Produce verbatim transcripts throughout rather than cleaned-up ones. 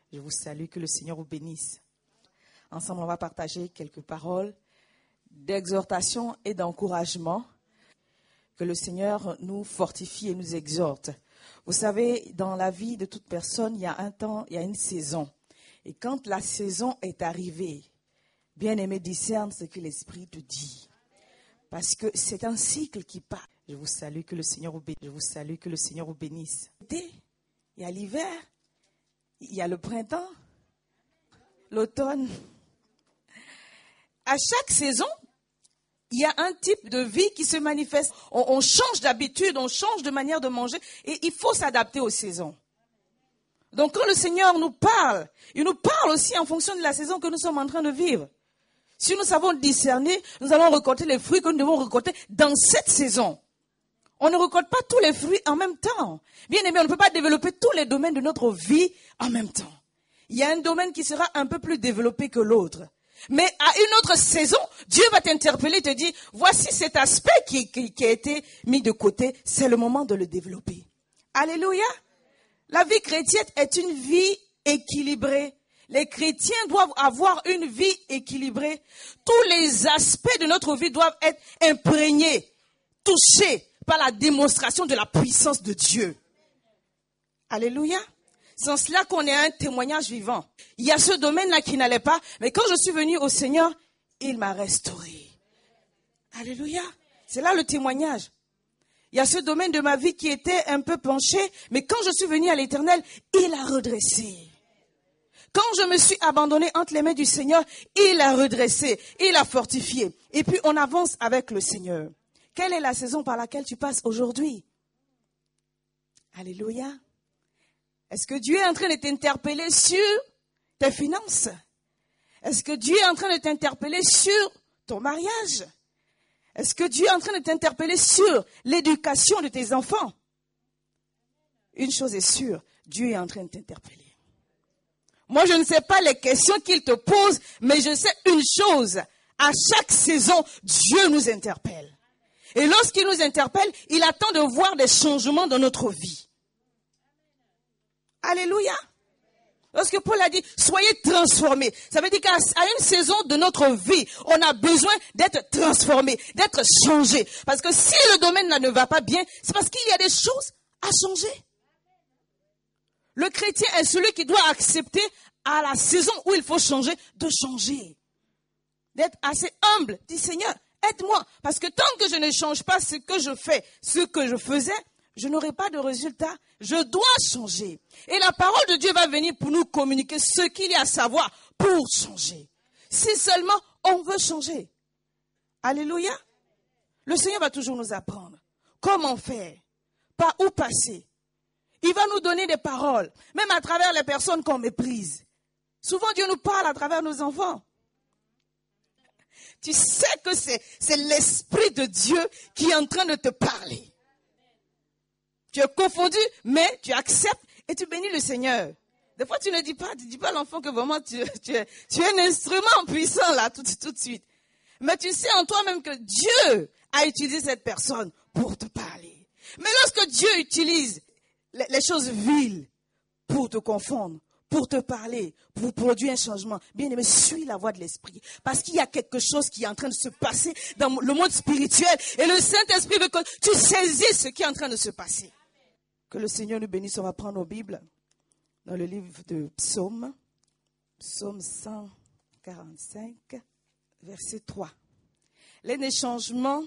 Je vous salue, que le Seigneur vous bénisse. Ensemble, on va partager quelques paroles d'exhortation et d'encouragement. Que le Seigneur nous fortifie et nous exhorte. Vous savez, dans la vie de toute personne, il y a un temps, il y a une saison. Et quand la saison est arrivée, bien-aimé, discerne ce que l'Esprit te dit. Parce que c'est un cycle qui part. Je vous salue, que le Seigneur vous bénisse. Je vous salue, que le Seigneur vous bénisse. Il y a l'hiver, il y a le printemps, l'automne. À chaque saison, il y a un type de vie qui se manifeste. On, on change d'habitude, on change de manière de manger et il faut s'adapter aux saisons. Donc quand le Seigneur nous parle, il nous parle aussi en fonction de la saison que nous sommes en train de vivre. Si nous savons discerner, nous allons récolter les fruits que nous devons récolter dans cette saison. On ne récolte pas tous les fruits en même temps. Bien aimé, on ne peut pas développer tous les domaines de notre vie en même temps. Il y a un domaine qui sera un peu plus développé que l'autre. Mais à une autre saison, Dieu va t'interpeller et te dire, voici cet aspect qui, qui, qui a été mis de côté, c'est le moment de le développer. Alléluia. La vie chrétienne est une vie équilibrée. Les chrétiens doivent avoir une vie équilibrée. Tous les aspects de notre vie doivent être imprégnés, touchés par la démonstration de la puissance de Dieu. Alléluia. C'est en cela qu'on est un témoignage vivant. Il y a ce domaine-là qui n'allait pas, mais quand je suis venu au Seigneur, il m'a restauré. Alléluia. C'est là le témoignage. Il y a ce domaine de ma vie qui était un peu penché, mais quand je suis venu à l'Éternel, il a redressé. Quand je me suis abandonné entre les mains du Seigneur, il a redressé, il a fortifié. Et puis on avance avec le Seigneur. Quelle est la saison par laquelle tu passes aujourd'hui? Alléluia. Est-ce que Dieu est en train de t'interpeller sur tes finances? Est-ce que Dieu est en train de t'interpeller sur ton mariage? Est-ce que Dieu est en train de t'interpeller sur l'éducation de tes enfants? Une chose est sûre, Dieu est en train de t'interpeller. Moi, je ne sais pas les questions qu'il te pose, mais je sais une chose. À chaque saison, Dieu nous interpelle. Et lorsqu'il nous interpelle, il attend de voir des changements dans notre vie. Alléluia. Lorsque Paul a dit, soyez transformés. Ça veut dire qu'à une saison de notre vie, on a besoin d'être transformés, d'être changés. Parce que si le domaine là ne va pas bien, c'est parce qu'il y a des choses à changer. Le chrétien est celui qui doit accepter à la saison où il faut changer, de changer. D'être assez humble. Dis Seigneur, aide-moi. Parce que tant que je ne change pas ce que je fais, ce que je faisais, je n'aurai pas de résultat. Je dois changer. Et la parole de Dieu va venir pour nous communiquer ce qu'il y a à savoir pour changer. Si seulement on veut changer. Alléluia. Le Seigneur va toujours nous apprendre comment faire, par où passer. Il va nous donner des paroles, même à travers les personnes qu'on méprise. Souvent, Dieu nous parle à travers nos enfants. Tu sais que c'est, c'est l'Esprit de Dieu qui est en train de te parler. Tu es confondu, mais tu acceptes et tu bénis le Seigneur. Des fois, tu ne dis pas, tu dis pas à l'enfant que vraiment tu, tu, es, tu es un instrument puissant là, tout, tout de suite. Mais tu sais en toi-même que Dieu a utilisé cette personne pour te parler. Mais lorsque Dieu utilise les, les choses viles pour te confondre, pour te parler, pour produire un changement, bien aimé, suis la voie de l'Esprit. Parce qu'il y a quelque chose qui est en train de se passer dans le monde spirituel. Et le Saint-Esprit veut que tu saisisses ce qui est en train de se passer. Que le Seigneur nous bénisse. On va prendre nos Bibles dans le livre de Psaume, Psaume cent quarante-cinq, verset trois. L'un des changements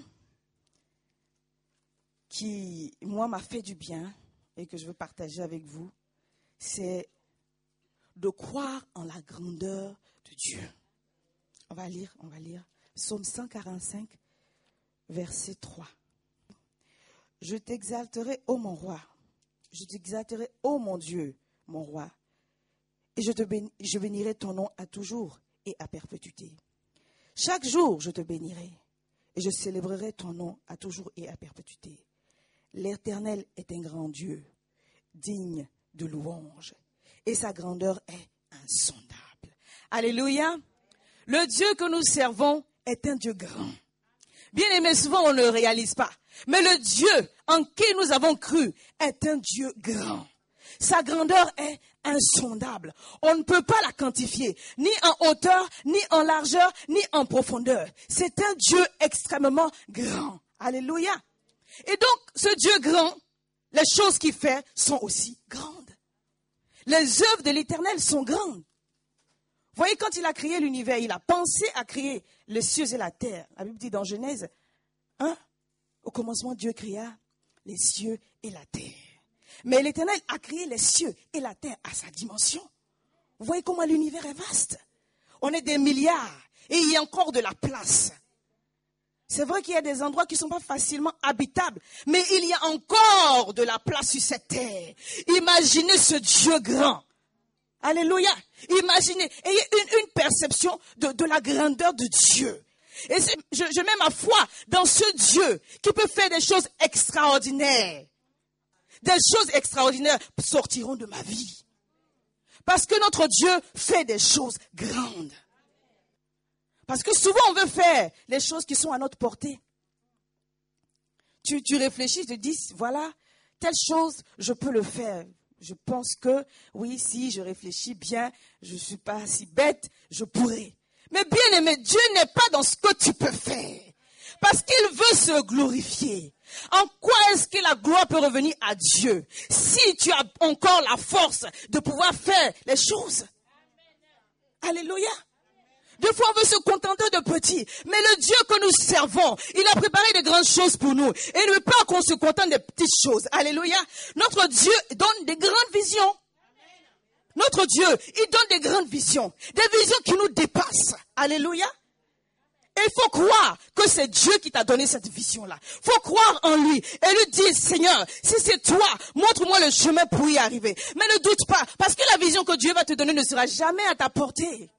qui, moi, m'a fait du bien et que je veux partager avec vous, c'est de croire en la grandeur de Dieu. On va lire, on va lire. Psaume cent quarante-cinq, verset trois. Je t'exalterai, ô mon roi. Je t'exalterai, ô mon Dieu, mon roi. Et je, te bénis, je bénirai ton nom à toujours et à perpétuité. Chaque jour, je te bénirai et je célébrerai ton nom à toujours et à perpétuité. L'Éternel est un grand Dieu, digne de louange. Et sa grandeur est insondable. Alléluia. Le Dieu que nous servons est un Dieu grand. Bien aimé, souvent on ne le réalise pas. Mais le Dieu en qui nous avons cru est un Dieu grand. Sa grandeur est insondable. On ne peut pas la quantifier, ni en hauteur, ni en largeur, ni en profondeur. C'est un Dieu extrêmement grand. Alléluia. Et donc, ce Dieu grand, les choses qu'il fait sont aussi grandes. Les œuvres de l'Éternel sont grandes. Vous voyez, quand il a créé l'univers, il a pensé à créer les cieux et la terre. La Bible dit dans Genèse un, au commencement, Dieu créa les cieux et la terre. Mais l'Éternel a créé les cieux et la terre à sa dimension. Vous voyez comment l'univers est vaste. On est des milliards et il y a encore de la place. C'est vrai qu'il y a des endroits qui ne sont pas facilement habitables, mais il y a encore de la place sur cette terre. Imaginez ce Dieu grand. Alléluia. Imaginez, ayez une, une perception de, de la grandeur de Dieu. Et je, je mets ma foi dans ce Dieu qui peut faire des choses extraordinaires. Des choses extraordinaires sortiront de ma vie. Parce que notre Dieu fait des choses grandes. Parce que souvent on veut faire les choses qui sont à notre portée. Tu, tu réfléchis, tu te dis, voilà, telle chose, je peux le faire. Je pense que, oui, si je réfléchis bien, je ne suis pas si bête, je pourrais. Mais bien aimé, Dieu n'est pas dans ce que tu peux faire. Parce qu'il veut se glorifier. En quoi est-ce que la gloire peut revenir à Dieu si tu as encore la force de pouvoir faire les choses? Alléluia. Des fois, on veut se contenter de petits. Mais le Dieu que nous servons, il a préparé de grandes choses pour nous. Et il ne veut pas qu'on se contente des petites choses. Alléluia. Notre Dieu donne des grandes visions. Notre Dieu, il donne des grandes visions. Des visions qui nous dépassent. Alléluia. Et il faut croire que c'est Dieu qui t'a donné cette vision-là. Il faut croire en lui et lui dire, Seigneur, si c'est toi, montre-moi le chemin pour y arriver. Mais ne doute pas, parce que la vision que Dieu va te donner ne sera jamais à ta portée.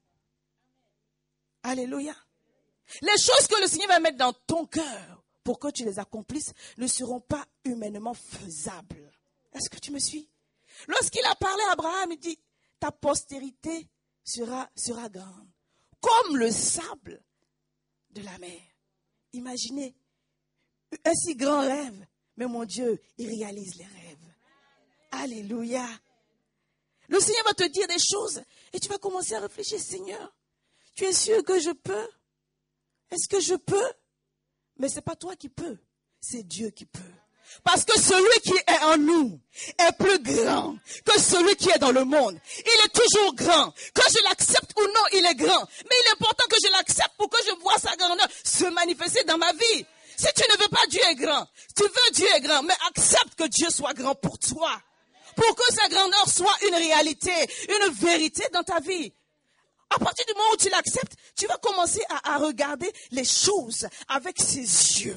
Alléluia. Les choses que le Seigneur va mettre dans ton cœur pour que tu les accomplisses ne seront pas humainement faisables. Est-ce que tu me suis? Lorsqu'il a parlé à Abraham, il dit, ta postérité sera, sera grande, comme le sable de la mer. Imaginez un si grand rêve, mais mon Dieu, il réalise les rêves. Alléluia. Le Seigneur va te dire des choses et tu vas commencer à réfléchir, Seigneur, tu es sûr que je peux? Est-ce que je peux? Mais ce n'est pas toi qui peux, c'est Dieu qui peut. Parce que celui qui est en nous est plus grand que celui qui est dans le monde. Il est toujours grand. Que je l'accepte ou non, il est grand. Mais il est important que je l'accepte pour que je vois sa grandeur se manifester dans ma vie. Si tu ne veux pas, Dieu est grand. Tu veux, Dieu est grand. Mais accepte que Dieu soit grand pour toi. Pour que sa grandeur soit une réalité, une vérité dans ta vie. À partir du moment où tu l'acceptes, tu vas commencer à, à regarder les choses avec ses yeux.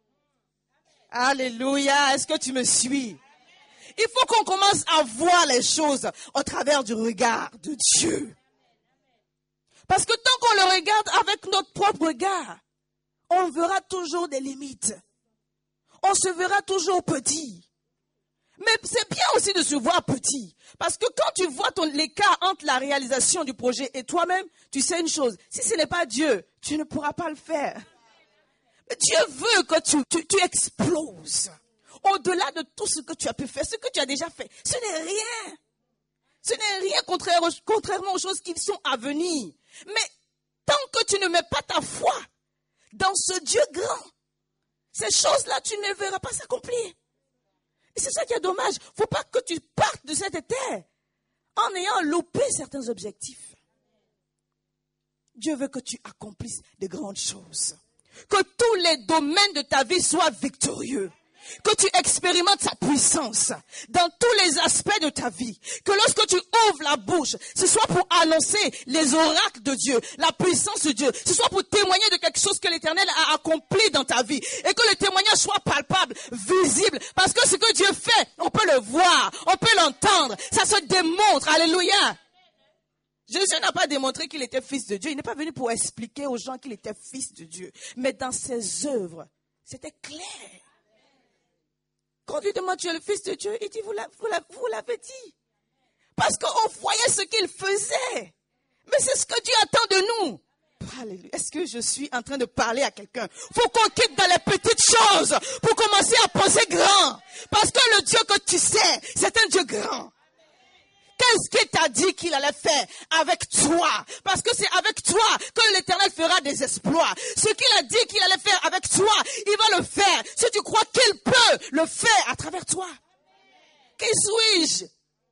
Alléluia, est-ce que tu me suis? Il faut qu'on commence à voir les choses au travers du regard de Dieu. Parce que tant qu'on le regarde avec notre propre regard, on verra toujours des limites. On se verra toujours petit. Mais c'est bien aussi de se voir petit. Parce que quand tu vois ton, l'écart entre la réalisation du projet et toi-même, tu sais une chose. Si ce n'est pas Dieu, tu ne pourras pas le faire. Mais Dieu veut que tu, tu, tu exploses. Au-delà de tout ce que tu as pu faire, ce que tu as déjà fait. Ce n'est rien. Ce n'est rien contraire, contrairement aux choses qui sont à venir. Mais tant que tu ne mets pas ta foi dans ce Dieu grand, ces choses-là, tu ne verras pas s'accomplir. Et c'est ça qui est dommage. Il ne faut pas que tu partes de cette terre en ayant loupé certains objectifs. Dieu veut que tu accomplisses de grandes choses. Que tous les domaines de ta vie soient victorieux. Que tu expérimentes sa puissance dans tous les aspects de ta vie. Que lorsque tu ouvres la bouche, ce soit pour annoncer les oracles de Dieu, la puissance de Dieu. Ce soit pour témoigner de quelque chose que l'Éternel a accompli dans ta vie. Et que le témoignage soit palpable, visible. Parce que ce que Dieu fait, on peut le voir, on peut l'entendre. Ça se démontre. Alléluia. Jésus n'a pas démontré qu'il était fils de Dieu. Il n'est pas venu pour expliquer aux gens qu'il était fils de Dieu. Mais dans ses œuvres, c'était clair. Quand lui demande, tu es le fils de Dieu, il dit, vous l'avez dit. Parce qu'on voyait ce qu'il faisait. Mais c'est ce que Dieu attend de nous. Alléluia. Est-ce que je suis en train de parler à quelqu'un? Faut qu'on quitte dans les petites choses pour commencer à penser grand. Parce que le Dieu que tu sais, c'est un Dieu grand. Qu'est-ce qu'il t'a dit qu'il allait faire avec toi? Parce que c'est avec toi que l'Éternel fera des exploits. Ce qu'il a dit qu'il allait faire avec toi, il va le faire. Si tu crois qu'il peut le faire à travers toi. Qui suis-je?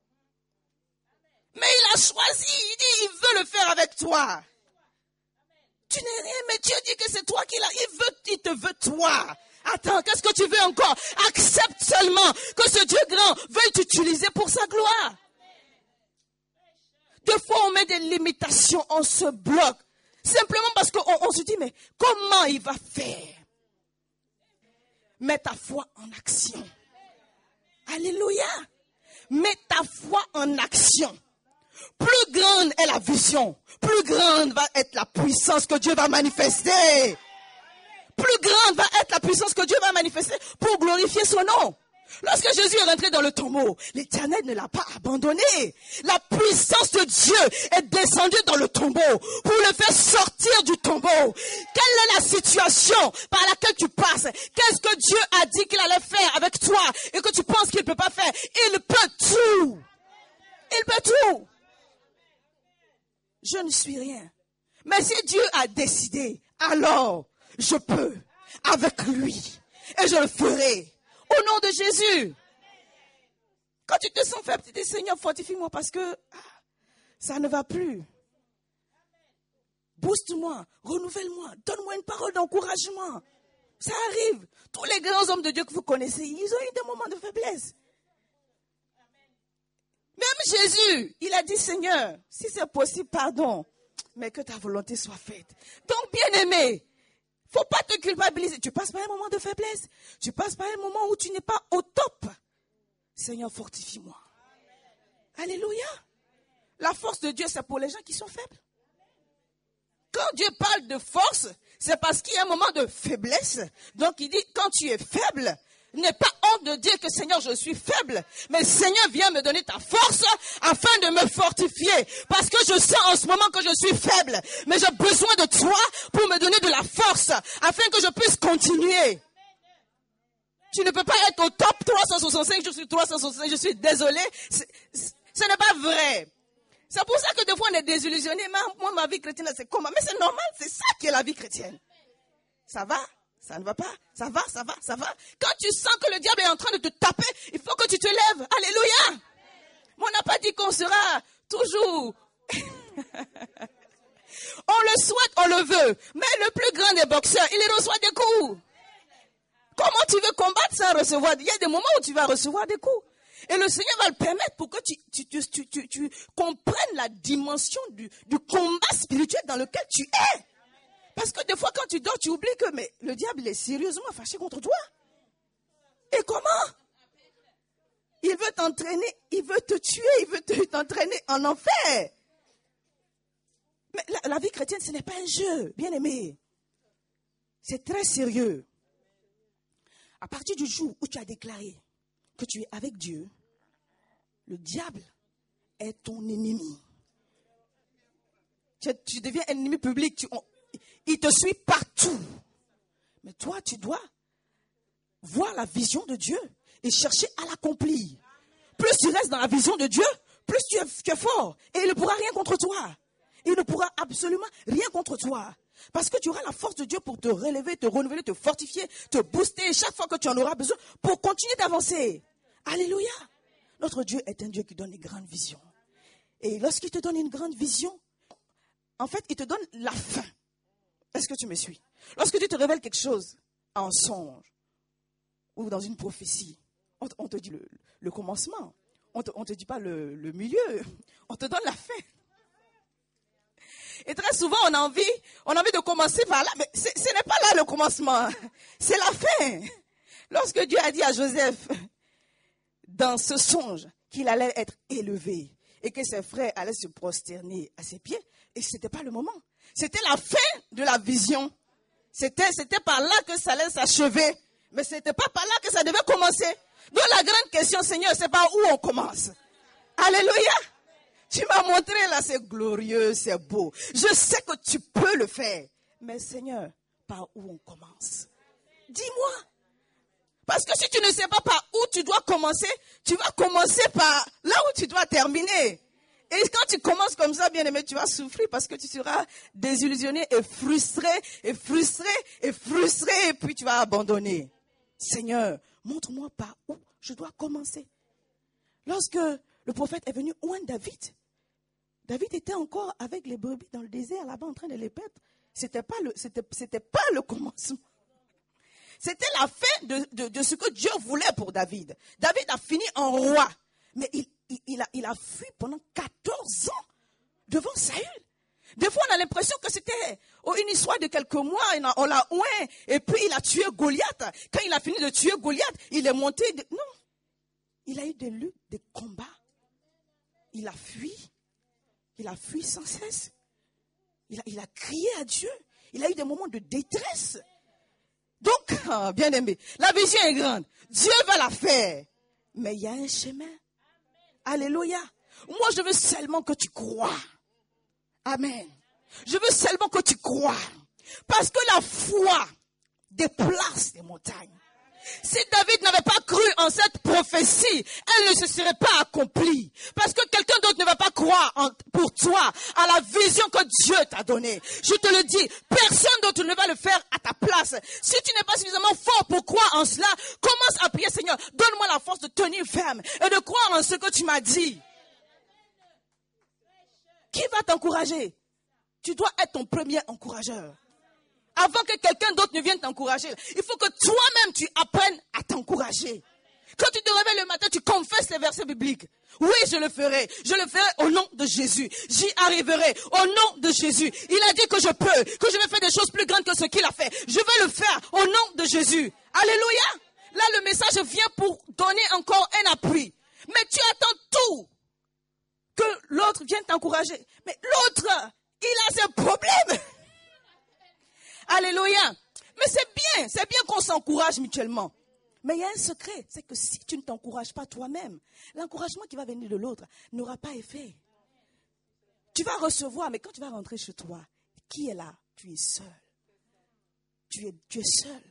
Mais il a choisi, il dit, il veut le faire avec toi. Tu n'es rien, mais Dieu dit que c'est toi qui l'a. Il veut, il te veut toi. Attends, qu'est-ce que tu veux encore? Accepte seulement que ce Dieu grand veuille t'utiliser pour sa gloire. Des fois, on met des limitations, on se bloque. Simplement parce qu'on on se dit, mais comment il va faire? Mets ta foi en action. Alléluia. Mets ta foi en action. Plus grande est la vision, plus grande va être la puissance que Dieu va manifester. Plus grande va être la puissance que Dieu va manifester pour glorifier son nom. Lorsque Jésus est rentré dans le tombeau, l'Éternel ne l'a pas abandonné. La puissance de Dieu est descendue dans le tombeau pour le faire sortir du tombeau. Quelle est la situation par laquelle tu passes? Qu'est-ce que Dieu a dit qu'il allait faire avec toi et que tu penses qu'il ne peut pas faire? Il peut tout. Il peut tout. Je ne suis rien. Mais si Dieu a décidé, alors je peux avec lui et je le ferai. Au nom de Jésus. Quand tu te sens faible, tu dis, Seigneur, fortifie-moi parce que ah, ça ne va plus. Booste-moi, renouvelle-moi, donne-moi une parole d'encouragement. Ça arrive. Tous les grands hommes de Dieu que vous connaissez, ils ont eu des moments de faiblesse. Même Jésus, il a dit, Seigneur, si c'est possible, pardon, mais que ta volonté soit faite. Donc, bien-aimé, faut pas te culpabiliser. Tu passes par un moment de faiblesse. Tu passes par un moment où tu n'es pas au top. Seigneur, fortifie-moi. Alléluia. La force de Dieu, c'est pour les gens qui sont faibles. Quand Dieu parle de force, c'est parce qu'il y a un moment de faiblesse. Donc il dit, quand tu es faible, n'aie pas honte de dire que Seigneur, je suis faible. Mais Seigneur, viens me donner ta force afin de me fortifier. Parce que je sens en ce moment que je suis faible. Mais j'ai besoin de toi pour me donner de la force afin que je puisse continuer. Tu ne peux pas être au top trois cent soixante-cinq, je suis trois cent soixante-cinq, je suis désolé. C'est, c'est, ce n'est pas vrai. C'est pour ça que des fois on est désillusionné. Moi, ma vie chrétienne, c'est comment? Mais c'est normal, c'est ça qui est la vie chrétienne. Ça va? Ça ne va pas? Ça va, ça va, ça va. Quand tu sens que le diable est en train de te taper, il faut que tu te lèves. Alléluia. Mais on n'a pas dit qu'on sera toujours. On le souhaite, on le veut. Mais le plus grand des boxeurs, il reçoit des coups. Comment tu veux combattre sans recevoir? Il y a des moments où tu vas recevoir des coups. Et le Seigneur va le permettre pour que tu, tu, tu, tu, tu, tu comprennes la dimension du, du combat spirituel dans lequel tu es. Parce que des fois, quand tu dors, tu oublies que mais le diable est sérieusement fâché contre toi. Et comment? Il veut t'entraîner, il veut te tuer, il veut te, t'entraîner en enfer. Mais la, la vie chrétienne, ce n'est pas un jeu, bien aimé. C'est très sérieux. À partir du jour où tu as déclaré que tu es avec Dieu, le diable est ton ennemi. Tu, tu deviens ennemi public. Tu, on, il te suit partout. Mais toi, tu dois voir la vision de Dieu et chercher à l'accomplir. Plus tu restes dans la vision de Dieu, plus tu es, tu es fort. Et il ne pourra rien contre toi. Il ne pourra absolument rien contre toi. Parce que tu auras la force de Dieu pour te relever, te renouveler, te fortifier, te booster chaque fois que tu en auras besoin pour continuer d'avancer. Alléluia. Notre Dieu est un Dieu qui donne une grande vision. Et lorsqu'il te donne une grande vision, en fait, il te donne la fin. Est-ce que tu me suis? Lorsque Dieu te révèle quelque chose en songe ou dans une prophétie, on te, on te dit le, le commencement. On ne te, on te dit pas le, le milieu. On te donne la fin. Et très souvent, on a envie, on a envie de commencer par là, mais ce n'est pas là le commencement, c'est la fin. Lorsque Dieu a dit à Joseph, dans ce songe, qu'il allait être élevé et que ses frères allaient se prosterner à ses pieds, et ce n'était pas le moment. C'était la fin de la vision. C'était, c'était par là que ça allait s'achever, mais ce n'était pas par là que ça devait commencer. Donc la grande question, Seigneur, c'est par où on commence. Alléluia. Tu m'as montré là, c'est glorieux, c'est beau. Je sais que tu peux le faire. Mais Seigneur, par où on commence? Dis-moi. Parce que si tu ne sais pas par où tu dois commencer, tu vas commencer par là où tu dois terminer. Et quand tu commences comme ça, bien aimé, tu vas souffrir parce que tu seras désillusionné et frustré, et frustré, et frustré, et puis tu vas abandonner. Seigneur, montre-moi par où je dois commencer. Lorsque le prophète est venu oindre David, David était encore avec les brebis dans le désert, là-bas en train de les paître. C'était pas le, c'était, c'était pas le commencement. C'était la fin de, de, de ce que Dieu voulait pour David. David a fini en roi, mais il, il, il, a, il a fui pendant quatorze ans devant Saül. Des fois, on a l'impression que c'était une histoire de quelques mois, on l'a oint, et puis il a tué Goliath. Quand il a fini de tuer Goliath, il est monté. De... Non, il a eu des luttes, des combats. Il a fui. Il a fui sans cesse. Il a, il a crié à Dieu. Il a eu des moments de détresse. Donc, oh, bien aimé, la vision est grande. Dieu va la faire. Mais il y a un chemin. Alléluia. Moi, je veux seulement que tu crois. Amen. Je veux seulement que tu crois. Parce que la foi déplace les montagnes. Si David n'avait pas cru en cette prophétie, elle ne se serait pas accomplie. Parce que quelqu'un d'autre ne va pas croire en, pour toi à la vision que Dieu t'a donnée. Je te le dis, personne d'autre ne va le faire à ta place. Si tu n'es pas suffisamment fort pour croire en cela, commence à prier, Seigneur, donne-moi la force de tenir ferme et de croire en ce que tu m'as dit. Qui va t'encourager? Tu dois être ton premier encourageur. Avant que quelqu'un d'autre ne vienne t'encourager, il faut que toi-même tu apprennes à t'encourager. Quand tu te réveilles le matin, tu confesses les versets bibliques. Oui, je le ferai. Je le ferai au nom de Jésus. J'y arriverai au nom de Jésus. Il a dit que je peux, que je vais faire des choses plus grandes que ce qu'il a fait. Je vais le faire au nom de Jésus. Alléluia. Là, le message vient pour donner encore un appui. Mais tu attends tout que l'autre vienne t'encourager. Mais l'autre, il a ses problèmes. Alléluia. Mais c'est bien, c'est bien qu'on s'encourage mutuellement. Mais il y a un secret, c'est que si tu ne t'encourages pas toi-même, l'encouragement qui va venir de l'autre n'aura pas effet. Tu vas recevoir, mais quand tu vas rentrer chez toi, qui est là? Tu es seul. Tu es, tu es seul.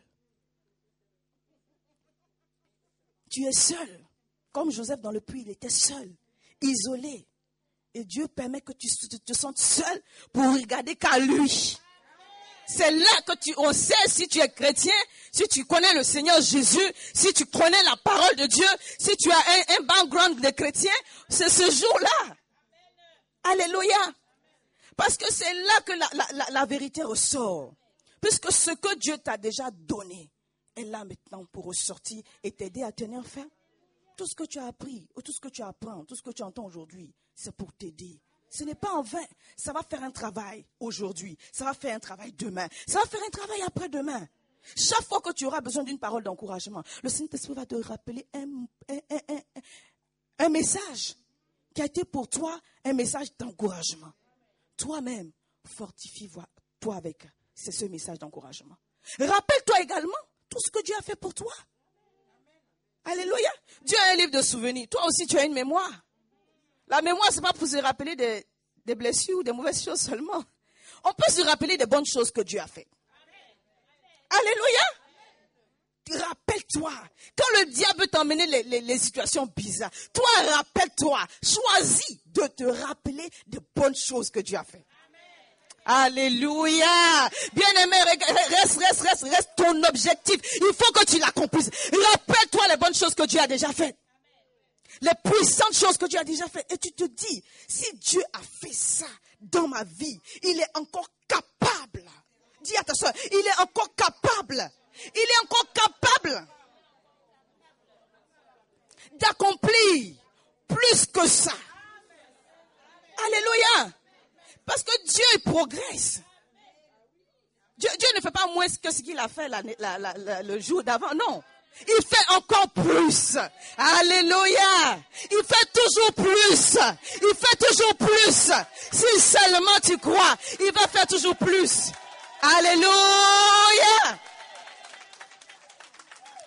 Tu es seul. Comme Joseph dans le puits, il était seul, isolé. Et Dieu permet que tu te, te sentes seul pour regarder qu'à lui. C'est là que tu, on sait si tu es chrétien, si tu connais le Seigneur Jésus, si tu connais la parole de Dieu, si tu as un, un background de chrétien, c'est ce jour-là. Alléluia. Parce que c'est là que la, la, la, la vérité ressort. Puisque ce que Dieu t'a déjà donné est là maintenant pour ressortir et t'aider à tenir ferme. Tout ce que tu as appris, ou tout ce que tu apprends, tout ce que tu entends aujourd'hui, c'est pour t'aider. Ce n'est pas en vain. Ça va faire un travail aujourd'hui. Ça va faire un travail demain. Ça va faire un travail après-demain. Chaque fois que tu auras besoin d'une parole d'encouragement, le Saint-Esprit va te rappeler un, un, un, un, un message qui a été pour toi un message d'encouragement. Toi-même, fortifie-toi avec c'est ce message d'encouragement. Rappelle-toi également tout ce que Dieu a fait pour toi. Alléluia. Dieu a un livre de souvenirs. Toi aussi, tu as une mémoire. La mémoire, ce n'est pas pour se rappeler des, des blessures ou des mauvaises choses seulement. On peut se rappeler des bonnes choses que Dieu a fait. Alléluia. Rappelle-toi. Quand le diable t'emmène les, les, les situations bizarres, toi, rappelle-toi. Choisis de te rappeler des bonnes choses que Dieu a fait. Alléluia. Bien-aimé, reste, reste, reste, reste ton objectif. Il faut que tu l'accomplisses. Rappelle-toi les bonnes choses que Dieu a déjà faites. Les puissantes choses que Dieu a déjà faites. Et tu te dis, si Dieu a fait ça dans ma vie, il est encore capable. Dis à ta soeur, il est encore capable. Il est encore capable d'accomplir plus que ça. Alléluia. Parce que Dieu, il progresse. Dieu, Dieu ne fait pas moins que ce qu'il a fait la, la, la, la, le jour d'avant. Non. Il fait encore plus. Alléluia. Il fait toujours plus. Il fait toujours plus. Si seulement tu crois, il va faire toujours plus. Alléluia.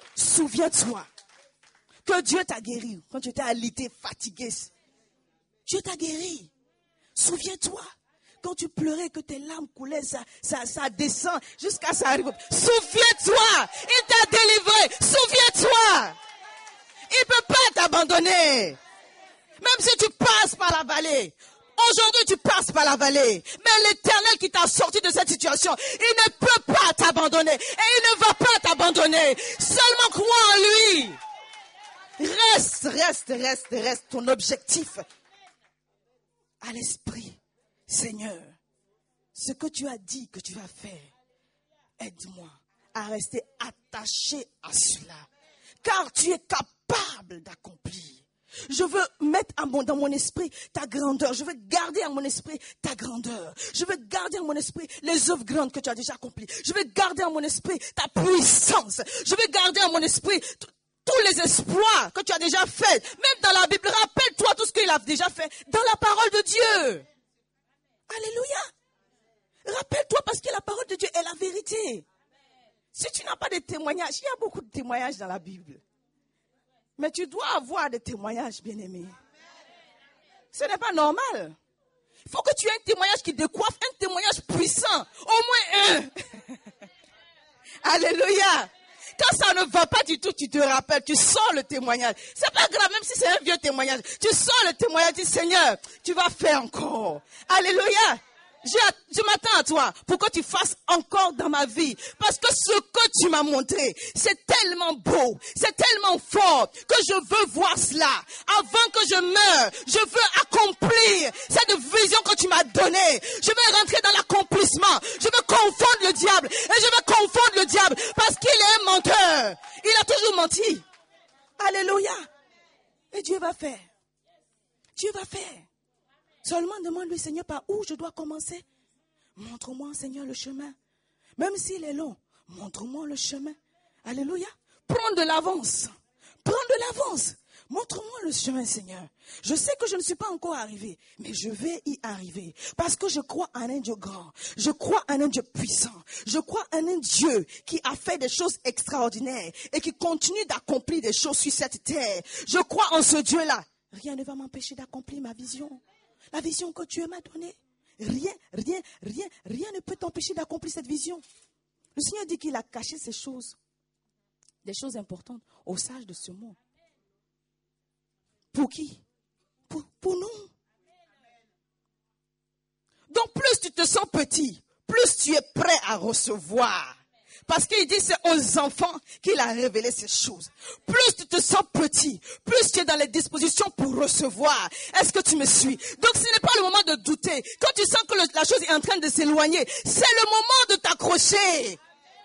Souviens-toi que Dieu t'a guéri quand tu étais alité, fatigué. Dieu t'a guéri. Souviens-toi. Quand tu pleurais, que tes larmes coulaient, ça, ça, ça descend jusqu'à ça arrive. Souviens-toi. Il t'a délivré. Souviens-toi. Il ne peut pas t'abandonner. Même si tu passes par la vallée. Aujourd'hui, tu passes par la vallée. Mais l'Éternel qui t'a sorti de cette situation, il ne peut pas t'abandonner. Et il ne va pas t'abandonner. Seulement crois en lui. Reste, reste, reste, reste ton objectif à l'esprit. Seigneur, ce que tu as dit que tu vas faire, aide-moi à rester attaché à cela. Car tu es capable d'accomplir. Je veux mettre dans mon esprit ta grandeur. Je veux garder en mon esprit ta grandeur. Je veux garder en mon esprit les œuvres grandes que tu as déjà accomplies. Je veux garder en mon esprit ta puissance. Je veux garder en mon esprit tous les espoirs que tu as déjà faits. Même dans la Bible, rappelle-toi tout ce qu'il a déjà fait dans la parole de Dieu. Alléluia. Rappelle-toi parce que la parole de Dieu est la vérité. Si tu n'as pas de témoignages, il y a beaucoup de témoignages dans la Bible. Mais tu dois avoir des témoignages, bien-aimés. Ce n'est pas normal. Il faut que tu aies un témoignage qui décoiffe, un témoignage puissant. Au moins un. Alléluia. Quand ça ne va pas du tout, tu te rappelles, tu sors le témoignage. C'est pas grave, même si c'est un vieux témoignage. Tu sors le témoignage, tu dis, Seigneur, tu vas faire encore. Alléluia. Je, je m'attends à toi pour que tu fasses encore dans ma vie. Parce que ce que tu m'as montré, c'est tellement beau, c'est tellement fort que je veux voir cela. Avant que je meure, je veux accomplir cette vision que tu m'as donnée. Je veux rentrer dans l'accomplissement. Je veux confondre le diable. Et je veux confondre le diable parce qu'il est un menteur. Il a toujours menti. Alléluia. Et Dieu va faire. Dieu va faire. Seulement demande-lui, Seigneur, par où je dois commencer? Montre-moi, Seigneur, le chemin. Même s'il est long, montre-moi le chemin. Alléluia. Prends de l'avance. Prends de l'avance. Montre-moi le chemin, Seigneur. Je sais que je ne suis pas encore arrivé, mais je vais y arriver. Parce que je crois en un Dieu grand. Je crois en un Dieu puissant. Je crois en un Dieu qui a fait des choses extraordinaires et qui continue d'accomplir des choses sur cette terre. Je crois en ce Dieu-là. Rien ne va m'empêcher d'accomplir ma vision. La vision que Dieu m'a donnée. Rien, rien, rien, rien ne peut t'empêcher d'accomplir cette vision. Le Seigneur dit qu'il a caché ces choses, des choses importantes, aux sages de ce monde. Pour qui? Pour, pour nous. Donc plus tu te sens petit, plus tu es prêt à recevoir. Parce qu'il dit c'est aux enfants qu'il a révélé ces choses. Plus tu te sens petit, plus tu es dans les dispositions pour recevoir. Est-ce que tu me suis? Donc ce n'est pas le moment de douter. Quand tu sens que le, la chose est en train de s'éloigner, c'est le moment de t'accrocher.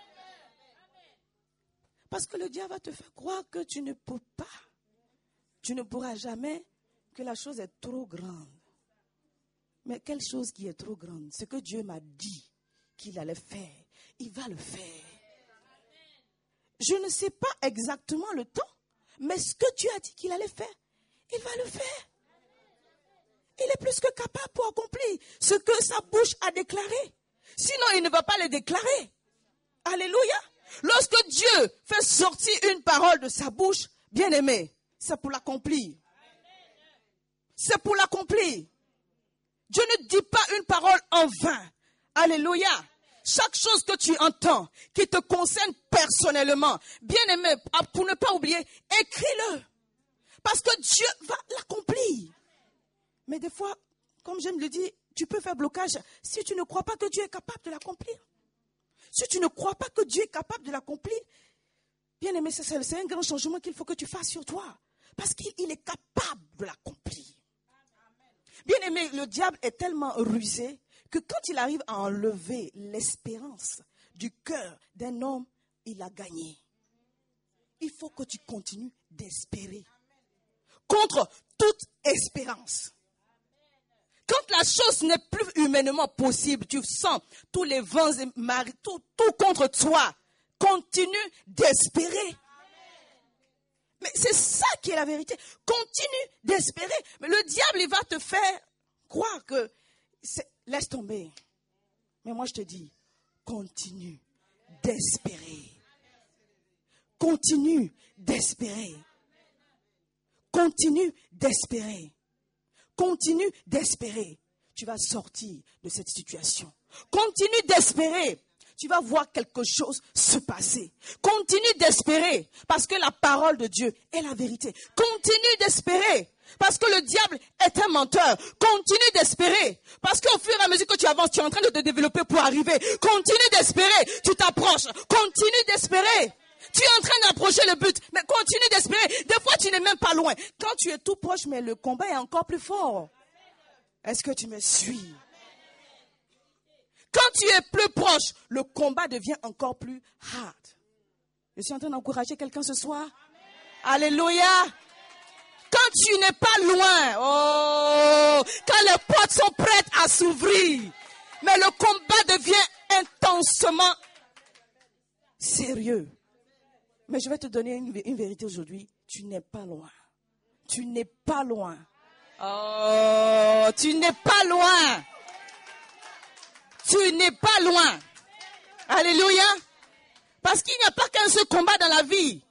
Parce que le diable va te faire croire que tu ne peux pas. Tu ne pourras jamais, que la chose est trop grande. Mais quelle chose qui est trop grande? Ce que Dieu m'a dit qu'il allait faire, il va le faire. Je ne sais pas exactement le temps, mais ce que Dieu a dit qu'il allait faire, il va le faire. Il est plus que capable pour accomplir ce que sa bouche a déclaré. Sinon, il ne va pas le déclarer. Alléluia. Lorsque Dieu fait sortir une parole de sa bouche, bien aimé, c'est pour l'accomplir. C'est pour l'accomplir. Dieu ne dit pas une parole en vain. Alléluia. Chaque chose que tu entends, qui te concerne personnellement, bien aimé, pour ne pas oublier, écris-le. Parce que Dieu va l'accomplir. Mais des fois, comme j'aime le dire, tu peux faire blocage si tu ne crois pas que Dieu est capable de l'accomplir. Si tu ne crois pas que Dieu est capable de l'accomplir, bien aimé, c'est un grand changement qu'il faut que tu fasses sur toi. Parce qu'il est capable de l'accomplir. Bien aimé, le diable est tellement rusé que quand il arrive à enlever l'espérance du cœur d'un homme, il a gagné. Il faut que tu continues d'espérer. Contre toute espérance. Quand la chose n'est plus humainement possible, tu sens tous les vents et marées, tout, tout contre toi. Continue d'espérer. Mais c'est ça qui est la vérité. Continue d'espérer. Mais le diable, il va te faire croire que... Laisse tomber. Mais moi, je te dis, continue d'espérer. Continue d'espérer. Continue d'espérer. Continue d'espérer. Tu vas sortir de cette situation. Continue d'espérer. Tu vas voir quelque chose se passer. Continue d'espérer parce que la parole de Dieu est la vérité. Continue d'espérer parce que le diable est un menteur. Continue d'espérer parce qu'au fur et à mesure que tu avances, tu es en train de te développer pour arriver. Continue d'espérer. Tu t'approches. Continue d'espérer. Tu es en train d'approcher le but, mais continue d'espérer. Des fois, tu n'es même pas loin. Quand tu es tout proche, mais le combat est encore plus fort. Est-ce que tu me suis? Quand tu es plus proche, le combat devient encore plus hard. Je suis en train d'encourager quelqu'un ce soir. Amen. Alléluia. Quand tu n'es pas loin, oh, quand les portes sont prêtes à s'ouvrir, mais le combat devient intensement sérieux. Mais je vais te donner une, une vérité aujourd'hui. Tu n'es pas loin. Tu n'es pas loin. Oh, tu n'es pas loin. Tu n'es pas loin. Alléluia. Parce qu'il n'y a pas qu'un seul combat dans la vie.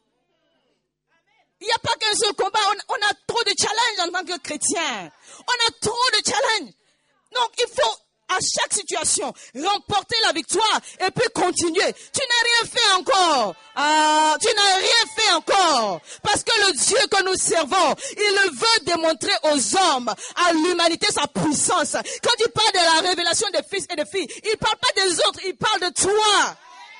Il n'y a pas qu'un seul combat. On, on a trop de challenges en tant que chrétien. On a trop de challenges. Donc il faut à chaque situation remporter la victoire et puis continuer. Tu n'as rien fait encore. Ah, tu n'as rien fait encore. Parce que le Dieu que nous servons, il veut démontrer aux hommes, à l'humanité, sa puissance. Quand il parle de la révélation des fils et des filles, il ne parle pas des autres, il parle de toi.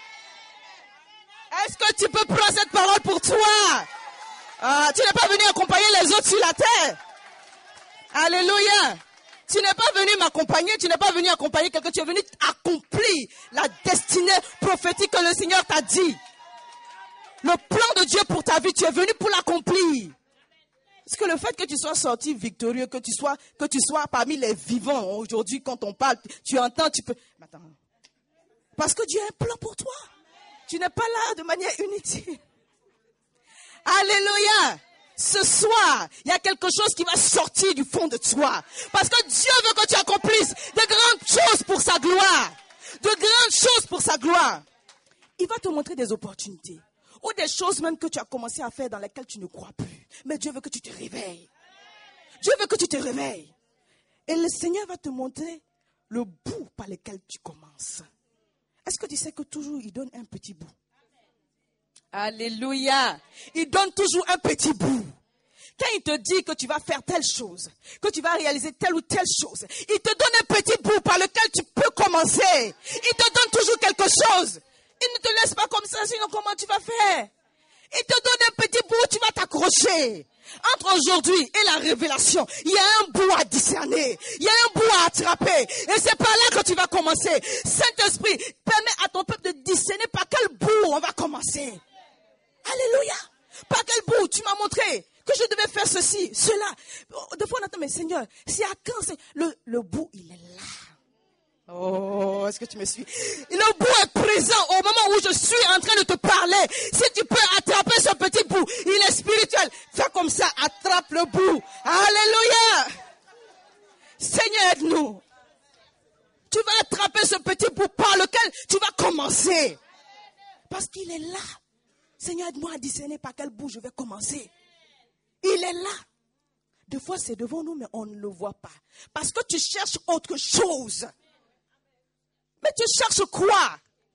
Est-ce que tu peux prendre cette parole pour toi? Ah, tu n'es pas venu accompagner les autres sur la terre. Alléluia. Tu n'es pas venu m'accompagner, tu n'es pas venu accompagner quelqu'un, tu es venu accomplir la destinée prophétique que le Seigneur t'a dit. Le plan de Dieu pour ta vie, tu es venu pour l'accomplir. Parce que le fait que tu sois sorti victorieux, que tu sois, que tu sois parmi les vivants, aujourd'hui quand on parle, tu entends, tu peux... Attends. Parce que Dieu a un plan pour toi. Tu n'es pas là de manière inutile. Alléluia. Ce soir, il y a quelque chose qui va sortir du fond de toi. Parce que Dieu veut que tu accomplisses de grandes choses pour sa gloire. De grandes choses pour sa gloire. Il va te montrer des opportunités. Ou des choses même que tu as commencé à faire dans lesquelles tu ne crois plus. Mais Dieu veut que tu te réveilles. Dieu veut que tu te réveilles. Et le Seigneur va te montrer le bout par lequel tu commences. Est-ce que tu sais que toujours il donne un petit bout? Alléluia. Il donne toujours un petit bout. Quand il te dit que tu vas faire telle chose, que tu vas réaliser telle ou telle chose, il te donne un petit bout par lequel tu peux commencer. Il te donne toujours quelque chose. Il ne te laisse pas comme ça, sinon comment tu vas faire? Il te donne un petit bout, tu vas t'accrocher. Entre aujourd'hui et la révélation, il y a un bout à discerner. Il y a un bout à attraper. Et c'est par là que tu vas commencer. Saint-Esprit, permet à ton peuple de discerner par quel bout on va commencer. Alléluia. Par quel bout tu m'as montré que je devais faire ceci, cela. Des fois on attend, mais Seigneur, c'est à quand c'est... Le, le bout, il est là. Oh, est-ce que tu me suis? Le bout est présent au moment où je suis en train de te parler. Si tu peux attraper ce petit bout, il est spirituel. Fais comme ça, attrape le bout. Alléluia. Seigneur, aide-nous. Tu vas attraper ce petit bout par lequel tu vas commencer. Parce qu'il est là. Seigneur, aide-moi à discerner par quel bout je vais commencer. Il est là. Des fois, c'est devant nous, mais on ne le voit pas. Parce que tu cherches autre chose. Mais tu cherches quoi?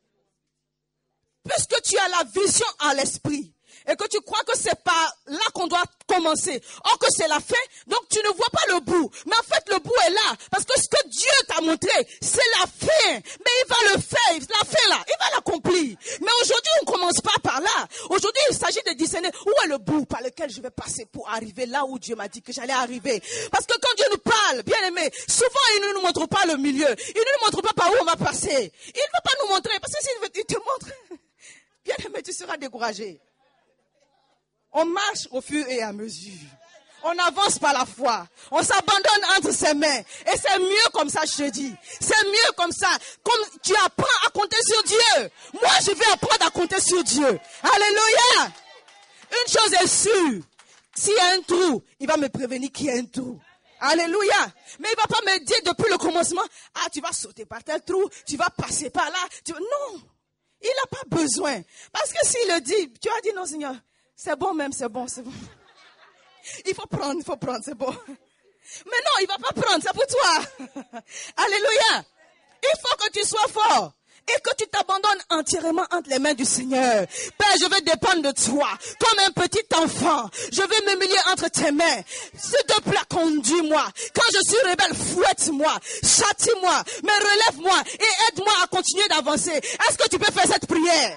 Puisque tu as la vision à l'esprit. Et que tu crois que c'est par là qu'on doit commencer. Or que c'est la fin, donc tu ne vois pas le bout. Mais en fait, le bout est là. Parce que ce que Dieu t'a montré, c'est la fin. Mais il va le faire, la fin là, il va l'accomplir. Mais aujourd'hui, on ne commence pas par là. Aujourd'hui, il s'agit de discerner où est le bout par lequel je vais passer pour arriver là où Dieu m'a dit que j'allais arriver. Parce que quand Dieu nous parle, bien aimé, souvent il ne nous montre pas le milieu. Il ne nous montre pas par où on va passer. Il ne va pas nous montrer. Parce que s'il te montre, bien aimé, tu seras découragé. On marche au fur et à mesure. On avance par la foi. On s'abandonne entre ses mains. Et c'est mieux comme ça, je te dis. C'est mieux comme ça. Comme tu apprends à compter sur Dieu. Moi, je vais apprendre à compter sur Dieu. Alléluia. Une chose est sûre. S'il y a un trou, il va me prévenir qu'il y a un trou. Alléluia. Mais il ne va pas me dire depuis le commencement, ah, tu vas sauter par tel trou, tu vas passer par là. Tu... Non. Il n'a pas besoin. Parce que s'il le dit, tu vas dire non, Seigneur. C'est bon même, c'est bon, c'est bon. Il faut prendre, il faut prendre, c'est bon. Mais non, il ne va pas prendre, c'est pour toi. Alléluia. Il faut que tu sois fort. Et que tu t'abandonnes entièrement entre les mains du Seigneur. Père, je veux dépendre de toi. Comme un petit enfant. Je veux m'humilier entre tes mains. S'il te plaît, conduis-moi. Quand je suis rebelle, fouette-moi. Châtie-moi. Mais relève-moi. Et aide-moi à continuer d'avancer. Est-ce que tu peux faire cette prière?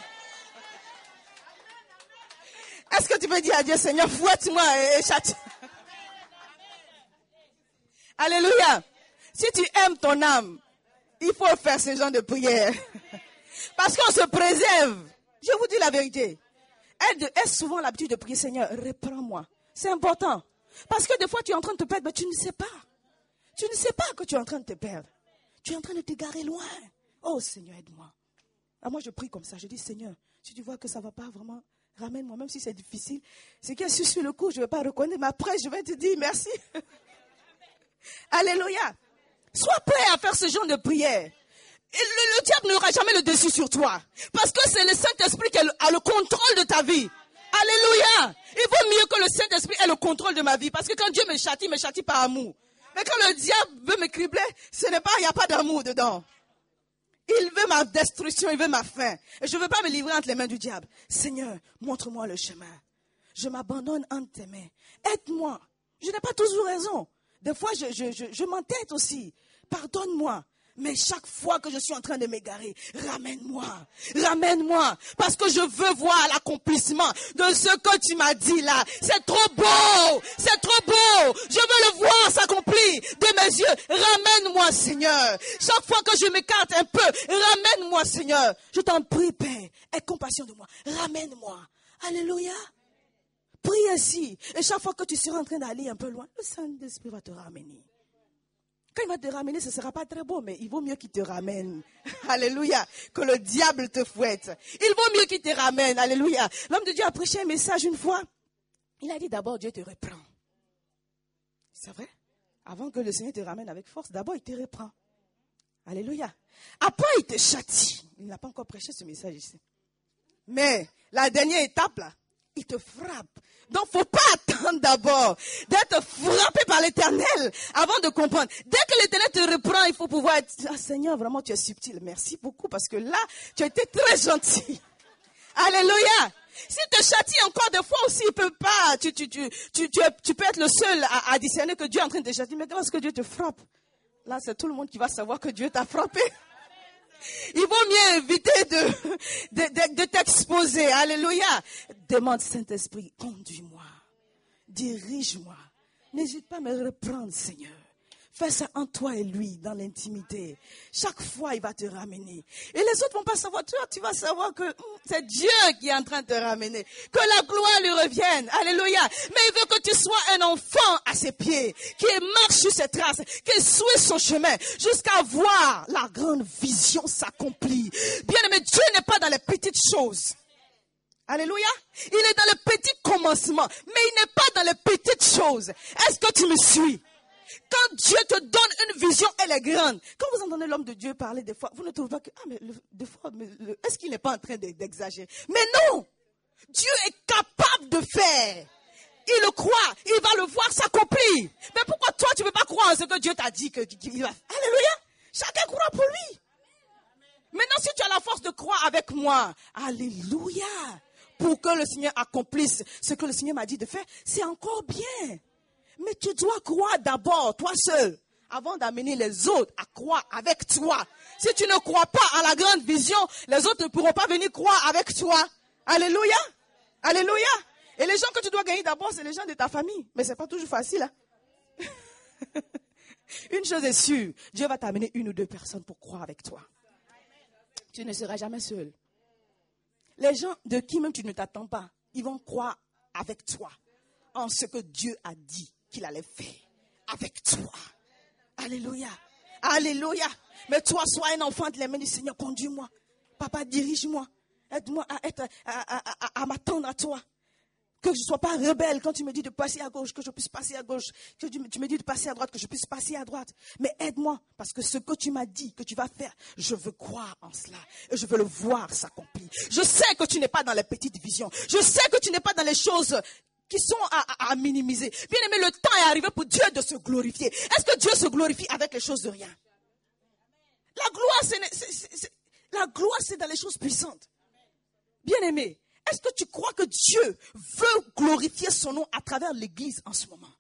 Est-ce que tu peux dire à Dieu, Seigneur, fouette-moi et châtie? Alléluia. Si tu aimes ton âme, il faut faire ce genre de prière. Parce qu'on se préserve. Je vous dis la vérité. Elle a souvent l'habitude de prier, Seigneur, reprends-moi. C'est important. Parce que des fois, tu es en train de te perdre, mais tu ne sais pas. Tu ne sais pas que tu es en train de te perdre. Tu es en train de t'égarer loin. Oh Seigneur, aide-moi. Alors moi, je prie comme ça. Je dis, Seigneur, si tu vois que ça ne va pas vraiment, ramène-moi. Même si c'est difficile. Ce qui est sur, sur le coup, je ne vais pas reconnaître. Mais après, je vais te dire merci. Alléluia. Sois prêt à faire ce genre de prière. Et le, le diable n'aura jamais le dessus sur toi. Parce que c'est le Saint-Esprit qui a le, a le contrôle de ta vie. Alléluia. Il vaut mieux que le Saint-Esprit ait le contrôle de ma vie. Parce que quand Dieu me châtie, il me châtie par amour. Mais quand le diable veut me cribler, ce n'est pas, il n'y a pas d'amour dedans. Il veut ma destruction, il veut ma fin. Et je ne veux pas me livrer entre les mains du diable. Seigneur, montre-moi le chemin. Je m'abandonne entre tes mains. Aide-moi. Je n'ai pas toujours raison. Des fois, je, je, je, je m'entête aussi. Pardonne-moi. Mais chaque fois que je suis en train de m'égarer, ramène-moi. Ramène-moi. Parce que je veux voir l'accomplissement de ce que tu m'as dit là. C'est trop beau. C'est trop beau. Je veux le voir s'accomplir de mes yeux. Ramène-moi, Seigneur. Chaque fois que je m'écarte un peu, ramène-moi, Seigneur. Je t'en prie, Père. Aie compassion de moi. Ramène-moi. Alléluia. Prie ainsi. Et chaque fois que tu seras en train d'aller un peu loin, le Saint-Esprit va te ramener. Quand il va te ramener, ce ne sera pas très beau, mais il vaut mieux qu'il te ramène. Alléluia. Que le diable te fouette. Il vaut mieux qu'il te ramène. Alléluia. L'homme de Dieu a prêché un message une fois. Il a dit d'abord, Dieu te reprend. C'est vrai? Avant que le Seigneur te ramène avec force, d'abord il te reprend. Alléluia. Après, il te châtie. Il n'a pas encore prêché ce message ici. Mais la dernière étape, là, il te frappe. Donc, il ne faut pas attendre d'abord d'être frappé par l'Éternel avant de comprendre. Dès que l'Éternel te reprend, il faut pouvoir être, ah Seigneur, vraiment, tu es subtil. Merci beaucoup parce que là, tu as été très gentil. Alléluia. S'il te châtie encore des fois aussi, il peut pas. Tu, tu, tu, tu, tu, tu peux être le seul à, à discerner que Dieu est en train de te châtier. Mais lorsque Dieu te frappe, là, c'est tout le monde qui va savoir que Dieu t'a frappé. Il vaut mieux éviter de, de, de, de t'exposer. Alléluia. Demande Saint-Esprit, conduis-moi. Dirige-moi. N'hésite pas à me reprendre, Seigneur. Fais ça en toi et lui, dans l'intimité. Chaque fois, il va te ramener. Et les autres ne vont pas savoir. Toi, tu vas savoir que hum, c'est Dieu qui est en train de te ramener. Que la gloire lui revienne. Alléluia. Mais il veut que tu sois un enfant à ses pieds, qui marche sur ses traces, qui suit son chemin, jusqu'à voir la grande vision s'accomplir. Bien aimé, Dieu n'est pas dans les petites choses. Alléluia. Il est dans le petit commencement, mais il n'est pas dans les petites choses. Est-ce que tu me suis? Quand Dieu te donne une vision, elle est grande. Quand vous entendez l'homme de Dieu parler des fois, vous ne trouvez pas que, ah, mais le, des fois, mais le, est-ce qu'il n'est pas en train d'exagérer? Mais non! Dieu est capable de faire. Il le croit, il va le voir s'accomplir. Mais pourquoi toi, tu ne peux pas croire en ce que Dieu t'a dit que, qu'il va? Alléluia! Chacun croit pour lui. Maintenant, si tu as la force de croire avec moi, alléluia! Pour que le Seigneur accomplisse ce que le Seigneur m'a dit de faire, c'est encore bien. Mais tu dois croire d'abord, toi seul, avant d'amener les autres à croire avec toi. Si tu ne crois pas à la grande vision, les autres ne pourront pas venir croire avec toi. Alléluia. Alléluia. Et les gens que tu dois gagner d'abord, c'est les gens de ta famille. Mais ce n'est pas toujours facile. Hein? Une chose est sûre, Dieu va t'amener une ou deux personnes pour croire avec toi. Tu ne seras jamais seul. Les gens de qui même tu ne t'attends pas, ils vont croire avec toi en ce que Dieu a dit qu'il allait faire avec toi. Alléluia. Alléluia. Mais toi, sois un enfant de les mains du Seigneur. Conduis-moi. Papa, dirige-moi. Aide-moi à, être, à, à, à, à m'attendre à toi. Que je ne sois pas rebelle quand tu me dis de passer à gauche, que je puisse passer à gauche. Que tu me dis de passer à droite, que je puisse passer à droite. Mais aide-moi, parce que ce que tu m'as dit, que tu vas faire, je veux croire en cela. Et je veux le voir s'accomplir. Je sais que tu n'es pas dans les petites visions. Je sais que tu n'es pas dans les choses qui sont à, à, à minimiser. Bien aimé, le temps est arrivé pour Dieu de se glorifier. Est-ce que Dieu se glorifie avec les choses de rien? La gloire, c'est, c'est, c'est, c'est, la gloire, c'est dans les choses puissantes. Bien aimé, est-ce que tu crois que Dieu veut glorifier son nom à travers l'église en ce moment?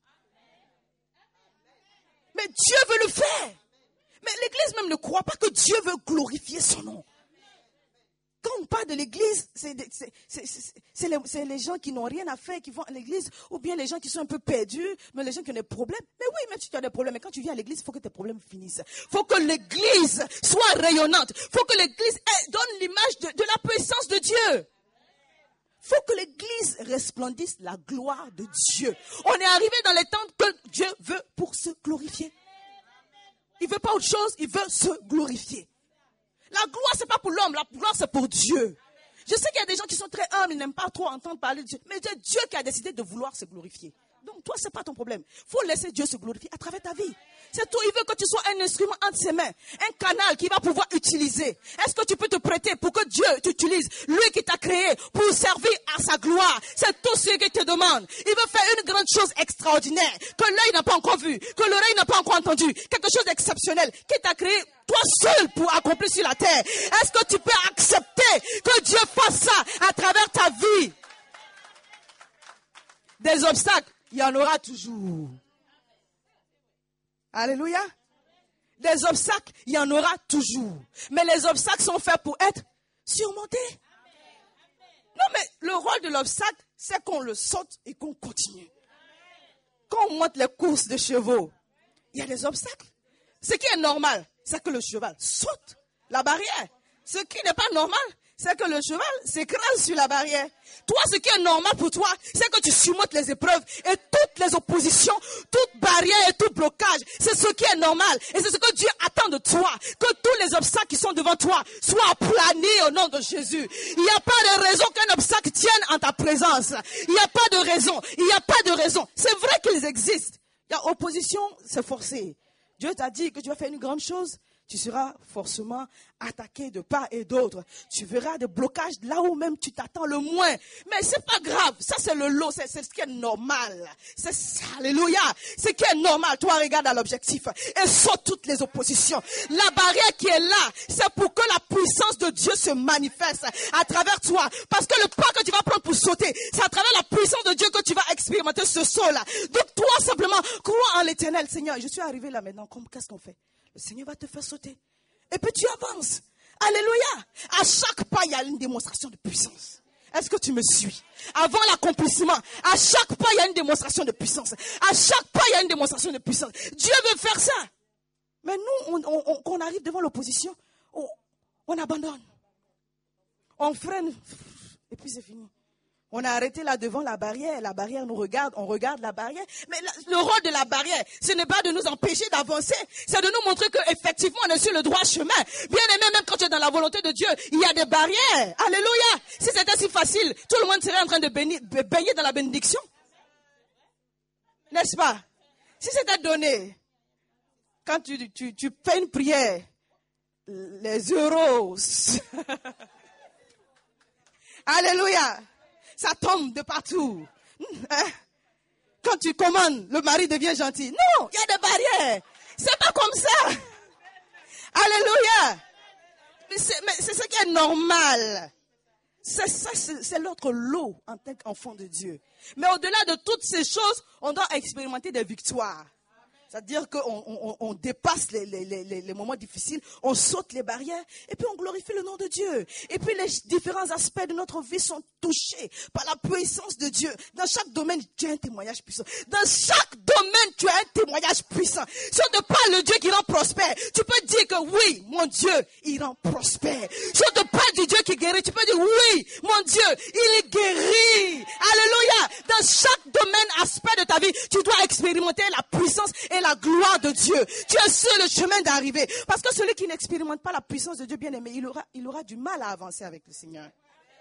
Mais Dieu veut le faire. Mais l'église même ne croit pas que Dieu veut glorifier son nom. Quand on parle de l'église, c'est, c'est, c'est, c'est, c'est, les, c'est les gens qui n'ont rien à faire, qui vont à l'église, ou bien les gens qui sont un peu perdus, mais les gens qui ont des problèmes. Mais oui, même si tu as des problèmes, mais quand tu viens à l'église, il faut que tes problèmes finissent. Il faut que l'église soit rayonnante. Il faut que l'église ait, donne l'image de, de la puissance de Dieu. Il faut que l'église resplendisse la gloire de Dieu. On est arrivé dans les temps que Dieu veut pour se glorifier. Il ne veut pas autre chose, il veut se glorifier. La gloire, ce n'est pas pour l'homme, la gloire, c'est pour Dieu. Je sais qu'il y a des gens qui sont très humbles, ils n'aiment pas trop entendre parler de Dieu. Mais c'est Dieu qui a décidé de vouloir se glorifier. Donc toi, ce n'est pas ton problème. Il faut laisser Dieu se glorifier à travers ta vie. C'est tout. Il veut que tu sois un instrument entre ses mains. Un canal qu'il va pouvoir utiliser. Est-ce que tu peux te prêter pour que Dieu t'utilise? Lui qui t'a créé pour servir à sa gloire. C'est tout ce qu'il te demande. Il veut faire une grande chose extraordinaire. Que l'œil n'a pas encore vu. Que l'oreille n'a pas encore entendu. Quelque chose d'exceptionnel. Qui t'a créé toi seul pour accomplir sur la terre. Est-ce que tu peux accepter que Dieu fasse ça à travers ta vie? Des obstacles, il y en aura toujours. Alléluia. Des obstacles, il y en aura toujours. Mais les obstacles sont faits pour être surmontés. Non, mais le rôle de l'obstacle, c'est qu'on le saute et qu'on continue. Quand on monte les courses de chevaux, il y a des obstacles. Ce qui est normal, c'est que le cheval saute la barrière. Ce qui n'est pas normal, c'est que le cheval s'écrase sur la barrière. Toi, ce qui est normal pour toi, c'est que tu surmontes les épreuves et toutes les oppositions, toute barrière et tout blocage. C'est ce qui est normal. Et c'est ce que Dieu attend de toi. Que tous les obstacles qui sont devant toi soient aplanés au nom de Jésus. Il n'y a pas de raison qu'un obstacle tienne en ta présence. Il n'y a pas de raison. Il n'y a pas de raison. C'est vrai qu'ils existent. Il y a opposition, c'est forcé. Dieu t'a dit que tu vas faire une grande chose. Tu seras forcément attaqué de part et d'autre. Tu verras des blocages là où même tu t'attends le moins. Mais c'est pas grave. Ça, c'est le lot. C'est, c'est ce qui est normal. C'est ça. Alléluia. Ce qui est normal. Toi, regarde à l'objectif. Et saute toutes les oppositions. La barrière qui est là, c'est pour que la puissance de Dieu se manifeste à travers toi. Parce que le pas que tu vas prendre pour sauter, c'est à travers la puissance de Dieu que tu vas expérimenter ce saut-là. Donc, toi, simplement, crois en l'éternel. Seigneur, je suis arrivé là maintenant. Comme, qu'est-ce qu'on fait? Le Seigneur va te faire sauter. Et puis tu avances. Alléluia. À chaque pas, il y a une démonstration de puissance. Est-ce que tu me suis? Avant l'accomplissement, à chaque pas, il y a une démonstration de puissance. À chaque pas, il y a une démonstration de puissance. Dieu veut faire ça. Mais nous, on, on, on, quand on arrive devant l'opposition, on, on abandonne. On freine. Et puis c'est fini. On a arrêté là devant la barrière. La barrière nous regarde. On regarde la barrière. Mais la, le rôle de la barrière, ce n'est pas de nous empêcher d'avancer. C'est de nous montrer qu'effectivement, on est sur le droit chemin. Bien aimé, même quand tu es dans la volonté de Dieu, il y a des barrières. Alléluia. Si c'était si facile, tout le monde serait en train de baigner, baigner dans la bénédiction. N'est-ce pas? Si c'était donné, quand tu, tu, tu fais une prière, les euros. Alléluia. Ça tombe de partout. Quand tu commandes, le mari devient gentil. Non, il y a des barrières. C'est pas comme ça. Alléluia. Mais c'est, mais c'est ce qui est normal. C'est ça, c'est, c'est notre lot en tant qu'enfant de Dieu. Mais au-delà de toutes ces choses, on doit expérimenter des victoires. C'est-à-dire qu'on on, on dépasse les, les, les, les moments difficiles, on saute les barrières et puis on glorifie le nom de Dieu. Et puis les différents aspects de notre vie sont touchés par la puissance de Dieu. Dans chaque domaine, tu as un témoignage puissant. Dans chaque domaine, tu as un témoignage puissant. Si on te parle le Dieu qui rend prospère, tu peux dire que oui, mon Dieu, il rend prospère. Si on te parle du Dieu qui guérit, tu peux dire oui, mon Dieu, il est guéri. Alléluia. Dans chaque domaine, aspect de ta vie, tu dois expérimenter la puissance et la gloire de Dieu. Tu es sur le chemin d'arriver. Parce que celui qui n'expérimente pas la puissance de Dieu, bien aimé, il aura, il aura du mal à avancer avec le Seigneur.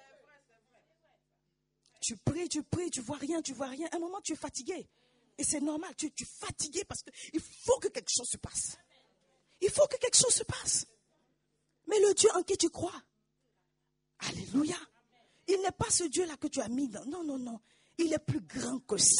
Tu pries, tu pries, tu vois rien, tu vois rien. À un moment, tu es fatigué. Et c'est normal, tu, tu es fatigué parce qu'il faut que quelque chose se passe. Il faut que quelque chose se passe. Mais le Dieu en qui tu crois, alléluia, il n'est pas ce Dieu-là que tu as mis dans. Non, non, non. Il est plus grand que ça.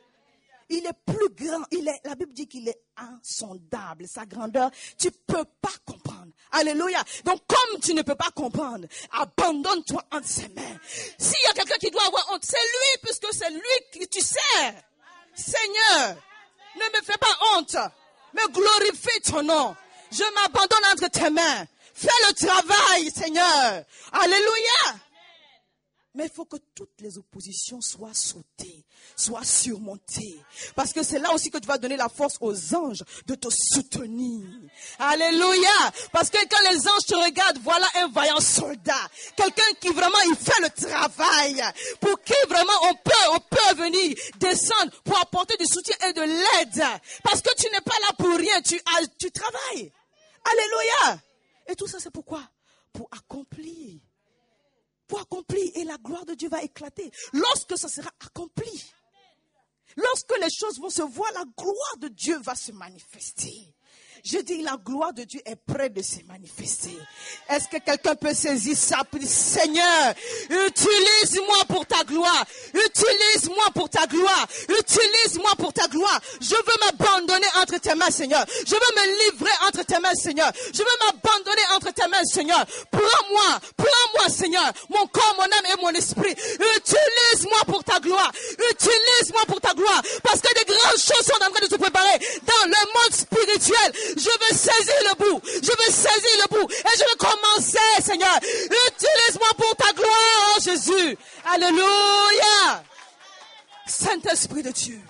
Il est plus grand. Il est, la Bible dit qu'il est insondable. Sa grandeur, tu ne peux pas comprendre. Alléluia. Donc, comme tu ne peux pas comprendre, abandonne-toi entre ses mains. S'il y a quelqu'un qui doit avoir honte, c'est lui, puisque c'est lui que tu sers. Seigneur, ne me fais pas honte, mais glorifie ton nom. Je m'abandonne entre tes mains. Fais le travail, Seigneur. Alléluia. Mais il faut que toutes les oppositions soient sautées, soient surmontées. Parce que c'est là aussi que tu vas donner la force aux anges de te soutenir. Alléluia. Parce que quand les anges te regardent, voilà un vaillant soldat. Quelqu'un qui vraiment, il fait le travail. Pour qui vraiment on peut, on peut venir descendre pour apporter du soutien et de l'aide. Parce que tu n'es pas là pour rien, tu, tu travailles. Alléluia. Et tout ça c'est pourquoi? Pour accomplir. Pour accomplir, et la gloire de Dieu va éclater. Lorsque ça sera accompli, lorsque les choses vont se voir, la gloire de Dieu va se manifester. Je dis, la gloire de Dieu est prête de se manifester. Est-ce que quelqu'un peut saisir ça pour dire, Seigneur, utilise-moi pour ta gloire. Utilise-moi pour ta gloire. Utilise-moi pour ta gloire. Je veux m'abandonner entre tes mains, Seigneur. Je veux me livrer entre tes mains, Seigneur. Je veux m'abandonner entre tes mains, Seigneur. Prends-moi, prends-moi, Seigneur. Mon corps, mon âme et mon esprit. Utilise-moi pour ta gloire. Utilise-moi pour ta gloire. Parce que des grandes choses sont en train de se préparer dans le monde spirituel. Je veux saisir le bout. Je veux saisir le bout. Et je veux commencer, Seigneur. Utilise-moi pour ta gloire, oh Jésus. Alléluia. Saint-Esprit de Dieu.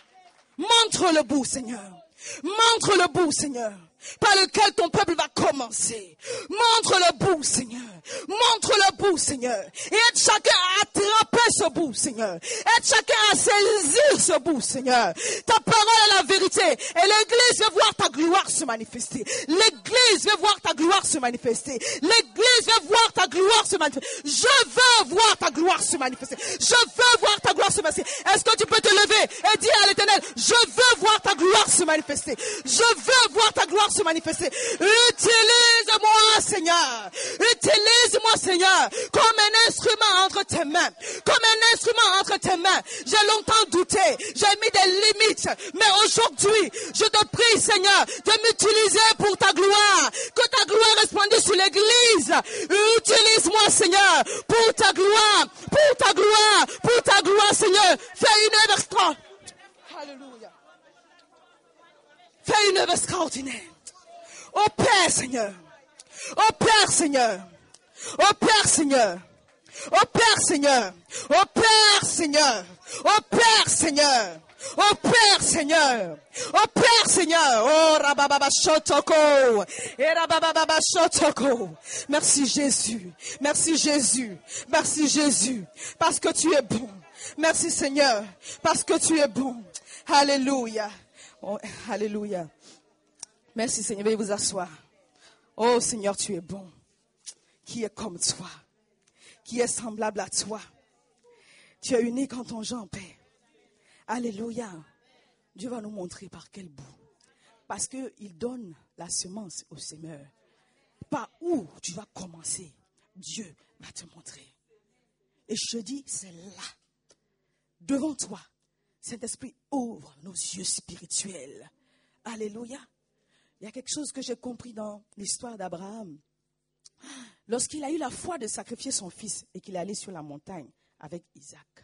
Montre le bout, Seigneur. Montre le bout, Seigneur. Par lequel ton peuple va commencer. Montre le bout, Seigneur. Montre le bout, Seigneur. Et aide chacun à attraper ce bout, Seigneur. Aide chacun à saisir ce bout, Seigneur. Ta parole est la vérité. Et l'église veut voir ta gloire se manifester. L'église veut voir ta gloire se manifester. L'église veut voir ta gloire se manifester. Je veux voir ta gloire se manifester. Je veux voir ta gloire se manifester. Est-ce que tu peux te lever et dire à l'Éternel, je veux voir ta gloire se manifester. Je veux voir ta gloire se manifester. Utilise-moi, Seigneur. Utilise-moi, Seigneur, comme un instrument entre tes mains. Comme un instrument entre tes mains. J'ai longtemps douté. J'ai mis des limites. Mais aujourd'hui, je te prie, Seigneur, de m'utiliser pour ta gloire. Que ta gloire resplendisse sur l'église. Utilise-moi, Seigneur, pour ta gloire. Pour ta gloire. Pour ta gloire, Seigneur. Fais une œuvre extraordinaire. Alléluia. Fais une œuvre extraordinaire. Ô Père, Seigneur. Ô Père, Seigneur. Ô Père, Seigneur. Ô Père, Seigneur. Ô Père, Seigneur. Ô Père, Seigneur. Ô Père, Seigneur. Ô Père, Seigneur. Oh, rabababa shotoko. Et rabababa shotoko. Merci Jésus. Merci Jésus. Merci Jésus. Parce que tu es bon. Merci Seigneur. Parce que tu es bon. Alléluia. Oh, alléluia. Merci Seigneur. Veuillez vous asseoir. Oh Seigneur, tu es bon. Qui est comme toi. Qui est semblable à toi. Tu es unique en ton genre, Père. Alléluia. Dieu va nous montrer par quel bout. Parce qu'il donne la semence au semeur. Par où tu vas commencer, Dieu va te montrer. Et je te dis, c'est là. Devant toi. Saint-Esprit, ouvre nos yeux spirituels. Alléluia. Il y a quelque chose que j'ai compris dans l'histoire d'Abraham. Lorsqu'il a eu la foi de sacrifier son fils et qu'il est allé sur la montagne avec Isaac.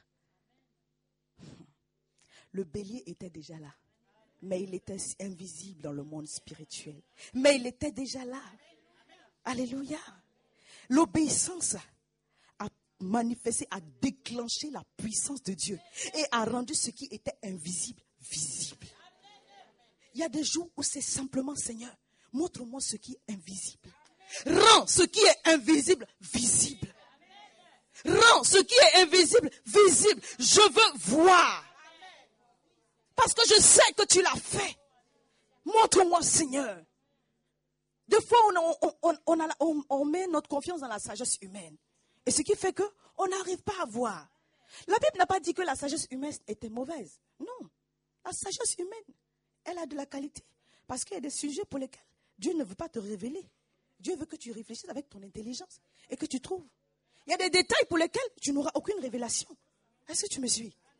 Le bélier était déjà là. Mais il était invisible dans le monde spirituel. Mais il était déjà là. Alléluia. L'obéissance a manifesté, a déclenché la puissance de Dieu. Et a rendu ce qui était invisible, visible. Il y a des jours où c'est simplement, Seigneur, montre-moi ce qui est invisible. Rends ce qui est invisible, visible. Rends ce qui est invisible, visible. Je veux voir. Parce que je sais que tu l'as fait. Montre-moi, Seigneur. Des fois, on, on, on, on, a, on, on met notre confiance dans la sagesse humaine. Et ce qui fait qu'on n'arrive pas à voir. La Bible n'a pas dit que la sagesse humaine était mauvaise. Non. La sagesse humaine, elle a de la qualité. Parce qu'il y a des sujets pour lesquels Dieu ne veut pas te révéler. Dieu veut que tu réfléchisses avec ton intelligence et que tu trouves. Il y a des détails pour lesquels tu n'auras aucune révélation. Est-ce que tu me suis?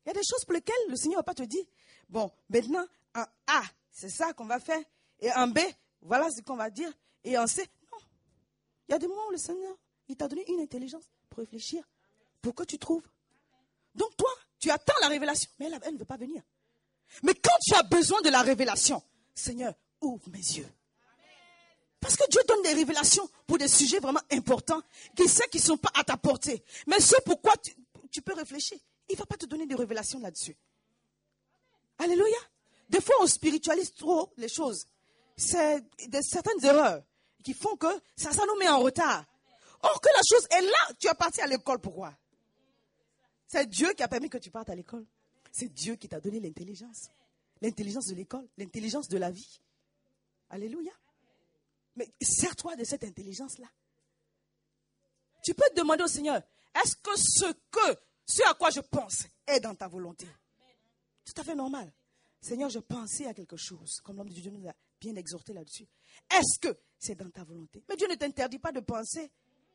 Il y a des choses pour lesquelles le Seigneur ne va pas te dire, bon, maintenant, en A, c'est ça qu'on va faire. Et en B, voilà ce qu'on va dire. Et en C, non. Il y a des moments où le Seigneur, il t'a donné une intelligence pour réfléchir, pour que tu trouves. Donc toi, tu attends la révélation, mais elle, elle ne veut pas venir. Mais quand tu as besoin de la révélation, Seigneur, ouvre mes yeux. Parce que Dieu donne des révélations pour des sujets vraiment importants, qui sait qu'ils ne sont pas à ta portée. Mais ce pourquoi tu, tu peux réfléchir, il ne va pas te donner de révélations là-dessus. Alléluia. Des fois, on spiritualise trop les choses. C'est de certaines erreurs qui font que ça, ça nous met en retard. Or que la chose est là, tu es parti à l'école, pourquoi? C'est Dieu qui a permis que tu partes à l'école. C'est Dieu qui t'a donné l'intelligence. L'intelligence de l'école, l'intelligence de la vie. Alléluia. Mais sers-toi de cette intelligence-là. Tu peux te demander au Seigneur, est-ce que ce que, ce à quoi je pense est dans ta volonté? Tout à fait normal. Seigneur, je pensais à quelque chose, comme l'homme de Dieu nous a bien exhorté là-dessus. Est-ce que c'est dans ta volonté? Mais Dieu ne t'interdit pas de penser.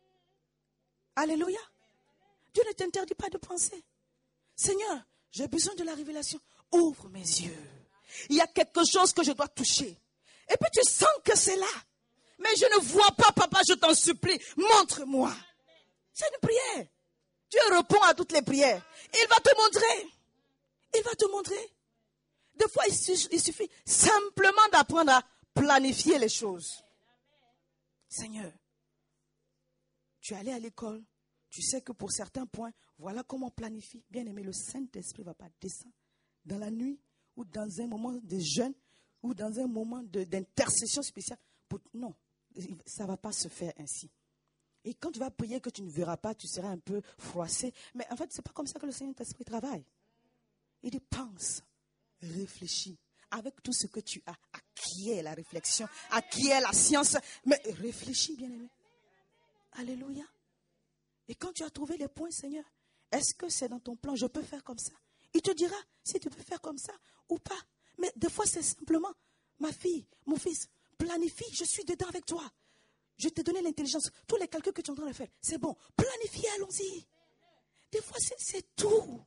Alléluia. Dieu ne t'interdit pas de penser. Seigneur, j'ai besoin de la révélation. Ouvre mes yeux. Il y a quelque chose que je dois toucher. Et puis tu sens que c'est là. Mais je ne vois pas, papa, je t'en supplie. Montre-moi. C'est une prière. Dieu répond à toutes les prières. Il va te montrer. Il va te montrer. Des fois, il suffit simplement d'apprendre à planifier les choses. Seigneur, tu es allé à l'école. Tu sais que pour certains points, voilà comment on planifie. Bien aimé, le Saint-Esprit ne va pas descendre dans la nuit ou dans un moment de jeûne ou dans un moment de, d'intercession spéciale. Pour, non, ça ne va pas se faire ainsi. Et quand tu vas prier que tu ne verras pas, tu seras un peu froissé. Mais en fait, ce n'est pas comme ça que le Saint-Esprit travaille. Il dit, pense, réfléchis. Avec tout ce que tu as, acquiert la réflexion, acquiert la science. Mais réfléchis, bien aimé. Alléluia. Et quand tu as trouvé les points, Seigneur, est-ce que c'est dans ton plan, je peux faire comme ça? Il te dira si tu peux faire comme ça ou pas. Mais des fois, c'est simplement, ma fille, mon fils, planifie, je suis dedans avec toi. Je t'ai donné l'intelligence. Tous les calculs que tu es en train de faire, c'est bon. Planifie, allons-y. Des fois, c'est, c'est tout.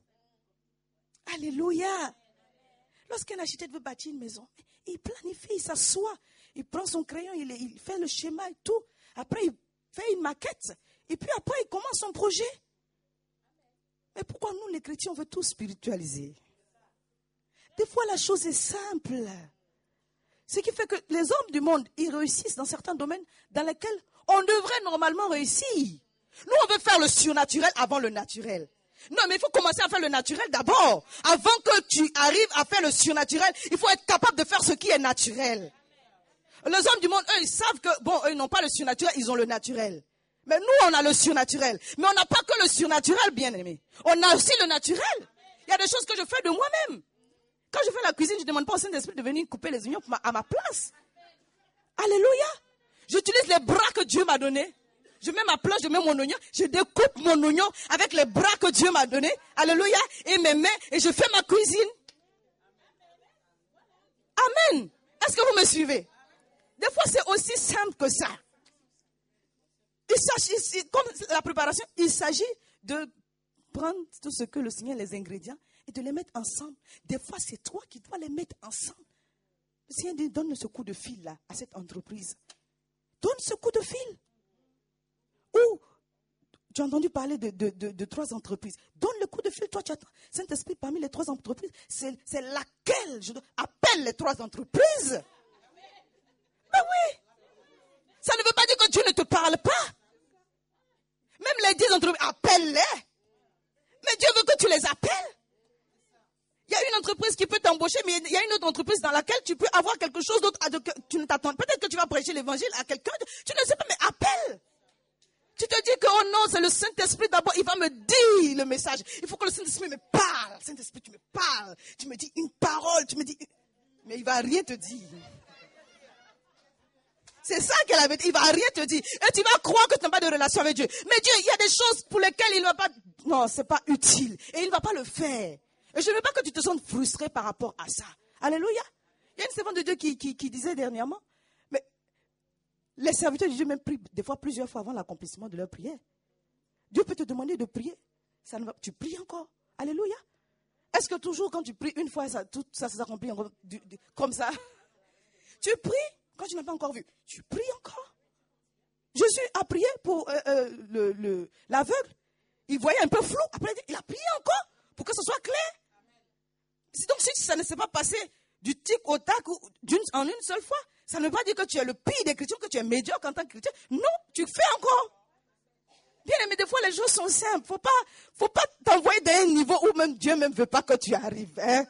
Alléluia. Lorsqu'un architecte veut bâtir une maison, il planifie, il s'assoit. Il prend son crayon, il, il fait le schéma et tout. Après, il fait une maquette. Et puis après, il commence son projet. Mais pourquoi nous, les chrétiens, on veut tout spiritualiser? Des fois, la chose est simple. Ce qui fait que les hommes du monde, ils réussissent dans certains domaines dans lesquels on devrait normalement réussir. Nous, on veut faire le surnaturel avant le naturel. Non, mais il faut commencer à faire le naturel d'abord. Avant que tu arrives à faire le surnaturel, il faut être capable de faire ce qui est naturel. Les hommes du monde, eux, ils savent que, bon, eux, ils n'ont pas le surnaturel, ils ont le naturel. Mais nous, on a le surnaturel. Mais on n'a pas que le surnaturel, bien aimé. On a aussi le naturel. Il y a des choses que je fais de moi-même. Quand je fais la cuisine, je ne demande pas au Saint-Esprit de venir couper les oignons à ma place. Alléluia. J'utilise les bras que Dieu m'a donnés. Je mets ma planche, je mets mon oignon. Je découpe mon oignon avec les bras que Dieu m'a donnés. Alléluia. Et mes mains. Et je fais ma cuisine. Amen. Est-ce que vous me suivez? Des fois, c'est aussi simple que ça. Il s'agit, comme la préparation, il s'agit de prendre tout ce que le Seigneur, les ingrédients, et de les mettre ensemble. Des fois, c'est toi qui dois les mettre ensemble. Le Seigneur dit, donne ce coup de fil là à cette entreprise. Donne ce coup de fil. Ou, tu as entendu parler de, de, de, de trois entreprises. Donne le coup de fil. Toi, tu attends. Saint-Esprit, parmi les trois entreprises, c'est, c'est laquelle je dois... Appelle les trois entreprises. Mais oui. Ça ne veut pas dire que Dieu ne te parle pas. Même les dix entreprises, appelle-les. Mais Dieu veut que tu les appelles. Il y a une entreprise qui peut t'embaucher, mais il y a une autre entreprise dans laquelle tu peux avoir quelque chose d'autre. Tu ne t'attends. Peut-être que tu vas prêcher l'évangile à quelqu'un. Tu ne sais pas, mais appelle. Tu te dis que, oh non, c'est le Saint-Esprit d'abord. Il va me dire le message. Il faut que le Saint-Esprit me parle. Saint-Esprit, tu me parles. Tu me dis une parole. Tu me dis... Mais il ne va rien te dire. C'est ça qu'elle avait dit. Il ne va rien te dire. Et tu vas croire que tu n'as pas de relation avec Dieu. Mais Dieu, il y a des choses pour lesquelles il ne va pas... Non, ce n'est pas utile. Et il ne va pas le faire. Et je ne veux pas que tu te sentes frustré par rapport à ça. Alléluia. Il y a une servante de Dieu qui, qui, qui disait dernièrement, mais les serviteurs de Dieu même prient des fois plusieurs fois avant l'accomplissement de leur prière. Dieu peut te demander de prier. Ça ne va, tu pries encore. Alléluia. Est-ce que toujours quand tu pries une fois, ça, tout ça s'accomplit comme ça? Tu pries quand tu n'as pas encore vu. Tu pries encore. Jésus a prié pour euh, euh, le, le, l'aveugle. Il voyait un peu flou. Après, il a prié encore pour que ce soit clair. Donc, si ça ne s'est pas passé du tic au tac ou d'une, en une seule fois, ça ne veut pas dire que tu es le pire des chrétiens, que tu es médiocre en tant que chrétien. Non, tu fais encore. Bien aimé, des fois, les choses sont simples. Faut pas, faut pas t'envoyer d'un niveau où même Dieu même veut pas que tu arrives. Hein?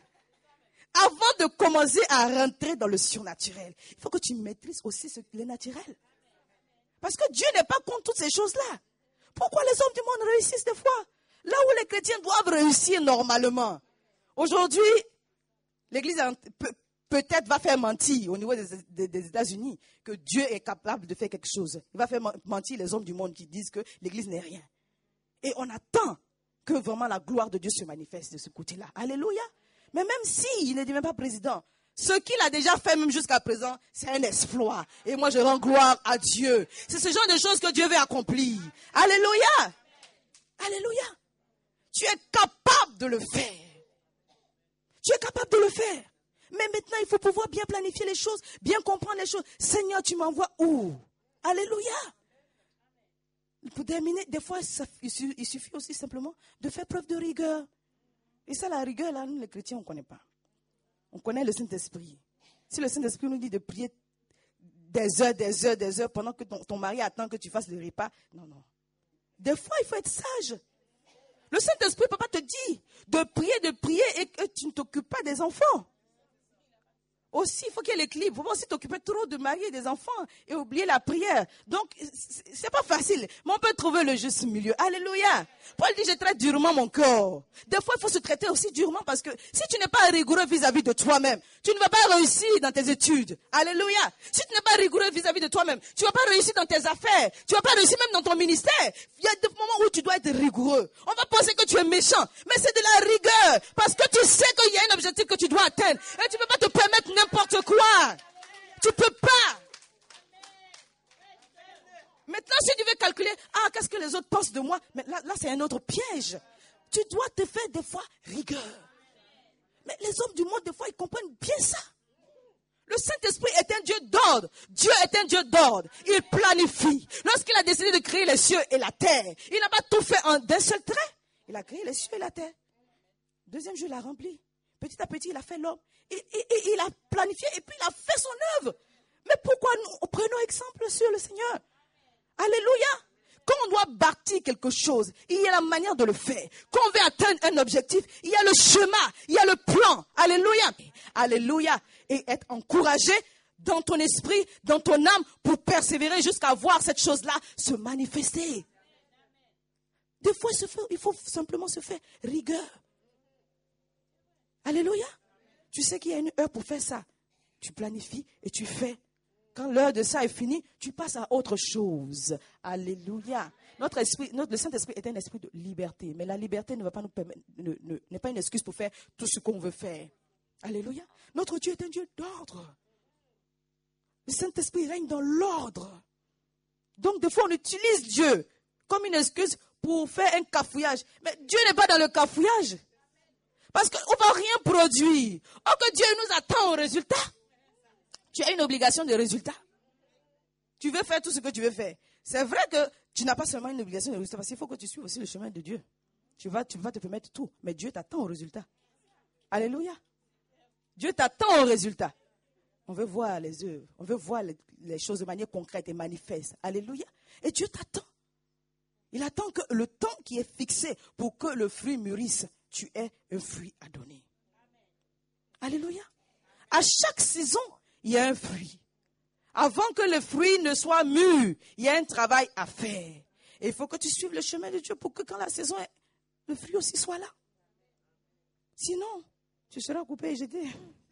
Avant de commencer à rentrer dans le surnaturel, il faut que tu maîtrises aussi ce qui est naturel. Parce que Dieu n'est pas contre toutes ces choses-là. Pourquoi les hommes du monde réussissent des fois? Là où les chrétiens doivent réussir normalement. Aujourd'hui, l'Église peut, peut-être va faire mentir au niveau des, des, des États-Unis que Dieu est capable de faire quelque chose. Il va faire mentir les hommes du monde qui disent que l'Église n'est rien. Et on attend que vraiment la gloire de Dieu se manifeste de ce côté-là. Alléluia. Mais même s'il ne devient pas président, ce qu'il a déjà fait même jusqu'à présent, c'est un exploit. Et moi, je rends gloire à Dieu. C'est ce genre de choses que Dieu veut accomplir. Alléluia. Alléluia. Tu es capable de le faire. Tu es capable de le faire. Mais maintenant, il faut pouvoir bien planifier les choses, bien comprendre les choses. Seigneur, tu m'envoies où? Alléluia. Pour terminer, des fois, ça, il suffit aussi simplement de faire preuve de rigueur. Et ça, la rigueur, là, nous, les chrétiens, on ne connaît pas. On connaît le Saint-Esprit. Si le Saint-Esprit nous dit de prier des heures, des heures, des heures, pendant que ton, ton mari attend que tu fasses le repas, non, non. Des fois, il faut être sage. Le Saint-Esprit ne peut pas te dire de prier, de prier et que tu ne t'occupes pas des enfants. Aussi, il faut qu'il y ait l'équilibre. Il ne faut pas aussi t'occuper trop de marier des enfants et oublier la prière. Donc, c'est pas facile. Mais on peut trouver le juste milieu. Alléluia. Paul dit, je traite durement mon corps. Des fois, il faut se traiter aussi durement parce que si tu n'es pas rigoureux vis-à-vis de toi-même, tu ne vas pas réussir dans tes études. Alléluia. Si tu n'es pas rigoureux vis-à-vis de toi-même, tu ne vas pas réussir dans tes affaires. Tu ne vas pas réussir même dans ton ministère. Il y a des moments où tu dois être rigoureux. On va penser que tu es méchant. Mais c'est de la rigueur. Parce que tu sais qu'il y a un objectif que tu dois atteindre. Et tu ne peux pas te permettre n'importe quoi. Tu ne peux pas. Maintenant, si tu veux calculer, ah, qu'est-ce que les autres pensent de moi? Mais là, là c'est un autre piège. Tu dois te faire des fois rigueur. Mais les hommes du monde, des fois, ils comprennent bien ça. Le Saint-Esprit est un Dieu d'ordre. Dieu est un Dieu d'ordre. Il planifie. Lorsqu'il a décidé de créer les cieux et la terre, il n'a pas tout fait en d'un seul trait. Il a créé les cieux et la terre. Deuxième jour, il a rempli. Petit à petit, il a fait l'homme. Et, et, et il a planifié et puis il a fait son œuvre. Mais pourquoi nous prenons exemple sur le Seigneur? Alléluia. Quand on doit bâtir quelque chose, il y a la manière de le faire. Quand on veut atteindre un objectif, il y a le chemin, il y a le plan. Alléluia. Alléluia. Et être encouragé dans ton esprit, dans ton âme, pour persévérer jusqu'à voir cette chose-là se manifester. Des fois, il faut simplement se faire rigueur. Alléluia. Tu sais qu'il y a une heure pour faire ça. Tu planifies et tu fais. Quand l'heure de ça est finie, tu passes à autre chose. Alléluia. Notre esprit, notre, le Saint-Esprit est un esprit de liberté. Mais la liberté ne va pas nous permettre, ne, ne, n'est pas une excuse pour faire tout ce qu'on veut faire. Alléluia. Notre Dieu est un Dieu d'ordre. Le Saint-Esprit règne dans l'ordre. Donc, des fois, on utilise Dieu comme une excuse pour faire un cafouillage. Mais Dieu n'est pas dans le cafouillage. Parce qu'on ne va rien produire. Oh, que Dieu nous attend au résultat. Tu as une obligation de résultat. Tu veux faire tout ce que tu veux faire. C'est vrai que tu n'as pas seulement une obligation de résultat, parce qu'il faut que tu suives aussi le chemin de Dieu. Tu vas, tu vas te permettre tout, mais Dieu t'attend au résultat. Alléluia. Dieu t'attend au résultat. On veut voir les œuvres, on veut voir les, les choses de manière concrète et manifeste. Alléluia. Et Dieu t'attend. Il attend que le temps qui est fixé pour que le fruit mûrisse, tu aies un fruit à donner. Alléluia. À chaque saison, il y a un fruit. Avant que le fruit ne soit mûr, il y a un travail à faire. Et il faut que tu suives le chemin de Dieu pour que quand la saison est, le fruit aussi soit là. Sinon, tu seras coupé et jeté.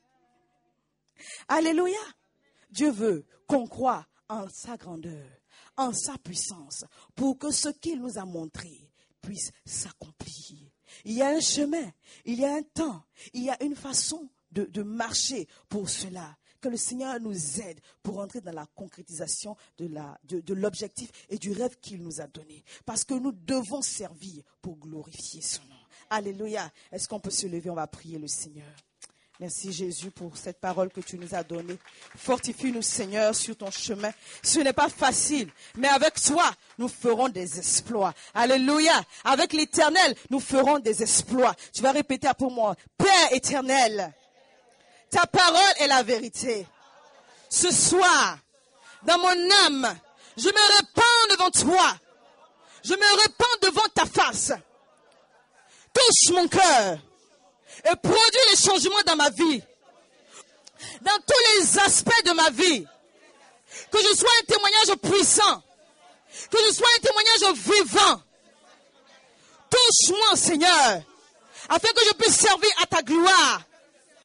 Alléluia. Dieu veut qu'on croie en sa grandeur, en sa puissance, pour que ce qu'il nous a montré puisse s'accomplir. Il y a un chemin, il y a un temps, il y a une façon de, de marcher pour cela. Que le Seigneur nous aide pour entrer dans la concrétisation de, la, de, de l'objectif et du rêve qu'il nous a donné. Parce que nous devons servir pour glorifier son nom. Alléluia. Est-ce qu'on peut se lever? On va prier le Seigneur. Merci Jésus pour cette parole que tu nous as donnée. Fortifie-nous Seigneur sur ton chemin. Ce n'est pas facile, mais avec toi, nous ferons des exploits. Alléluia. Avec l'Éternel, nous ferons des exploits. Tu vas répéter pour moi. Père éternel, ta parole est la vérité. Ce soir, dans mon âme, je me répands devant toi. Je me répands devant ta face. Touche mon cœur. Et produit les changements dans ma vie. Dans tous les aspects de ma vie. Que je sois un témoignage puissant. Que je sois un témoignage vivant. Touche-moi, Seigneur. Afin que je puisse servir à ta gloire.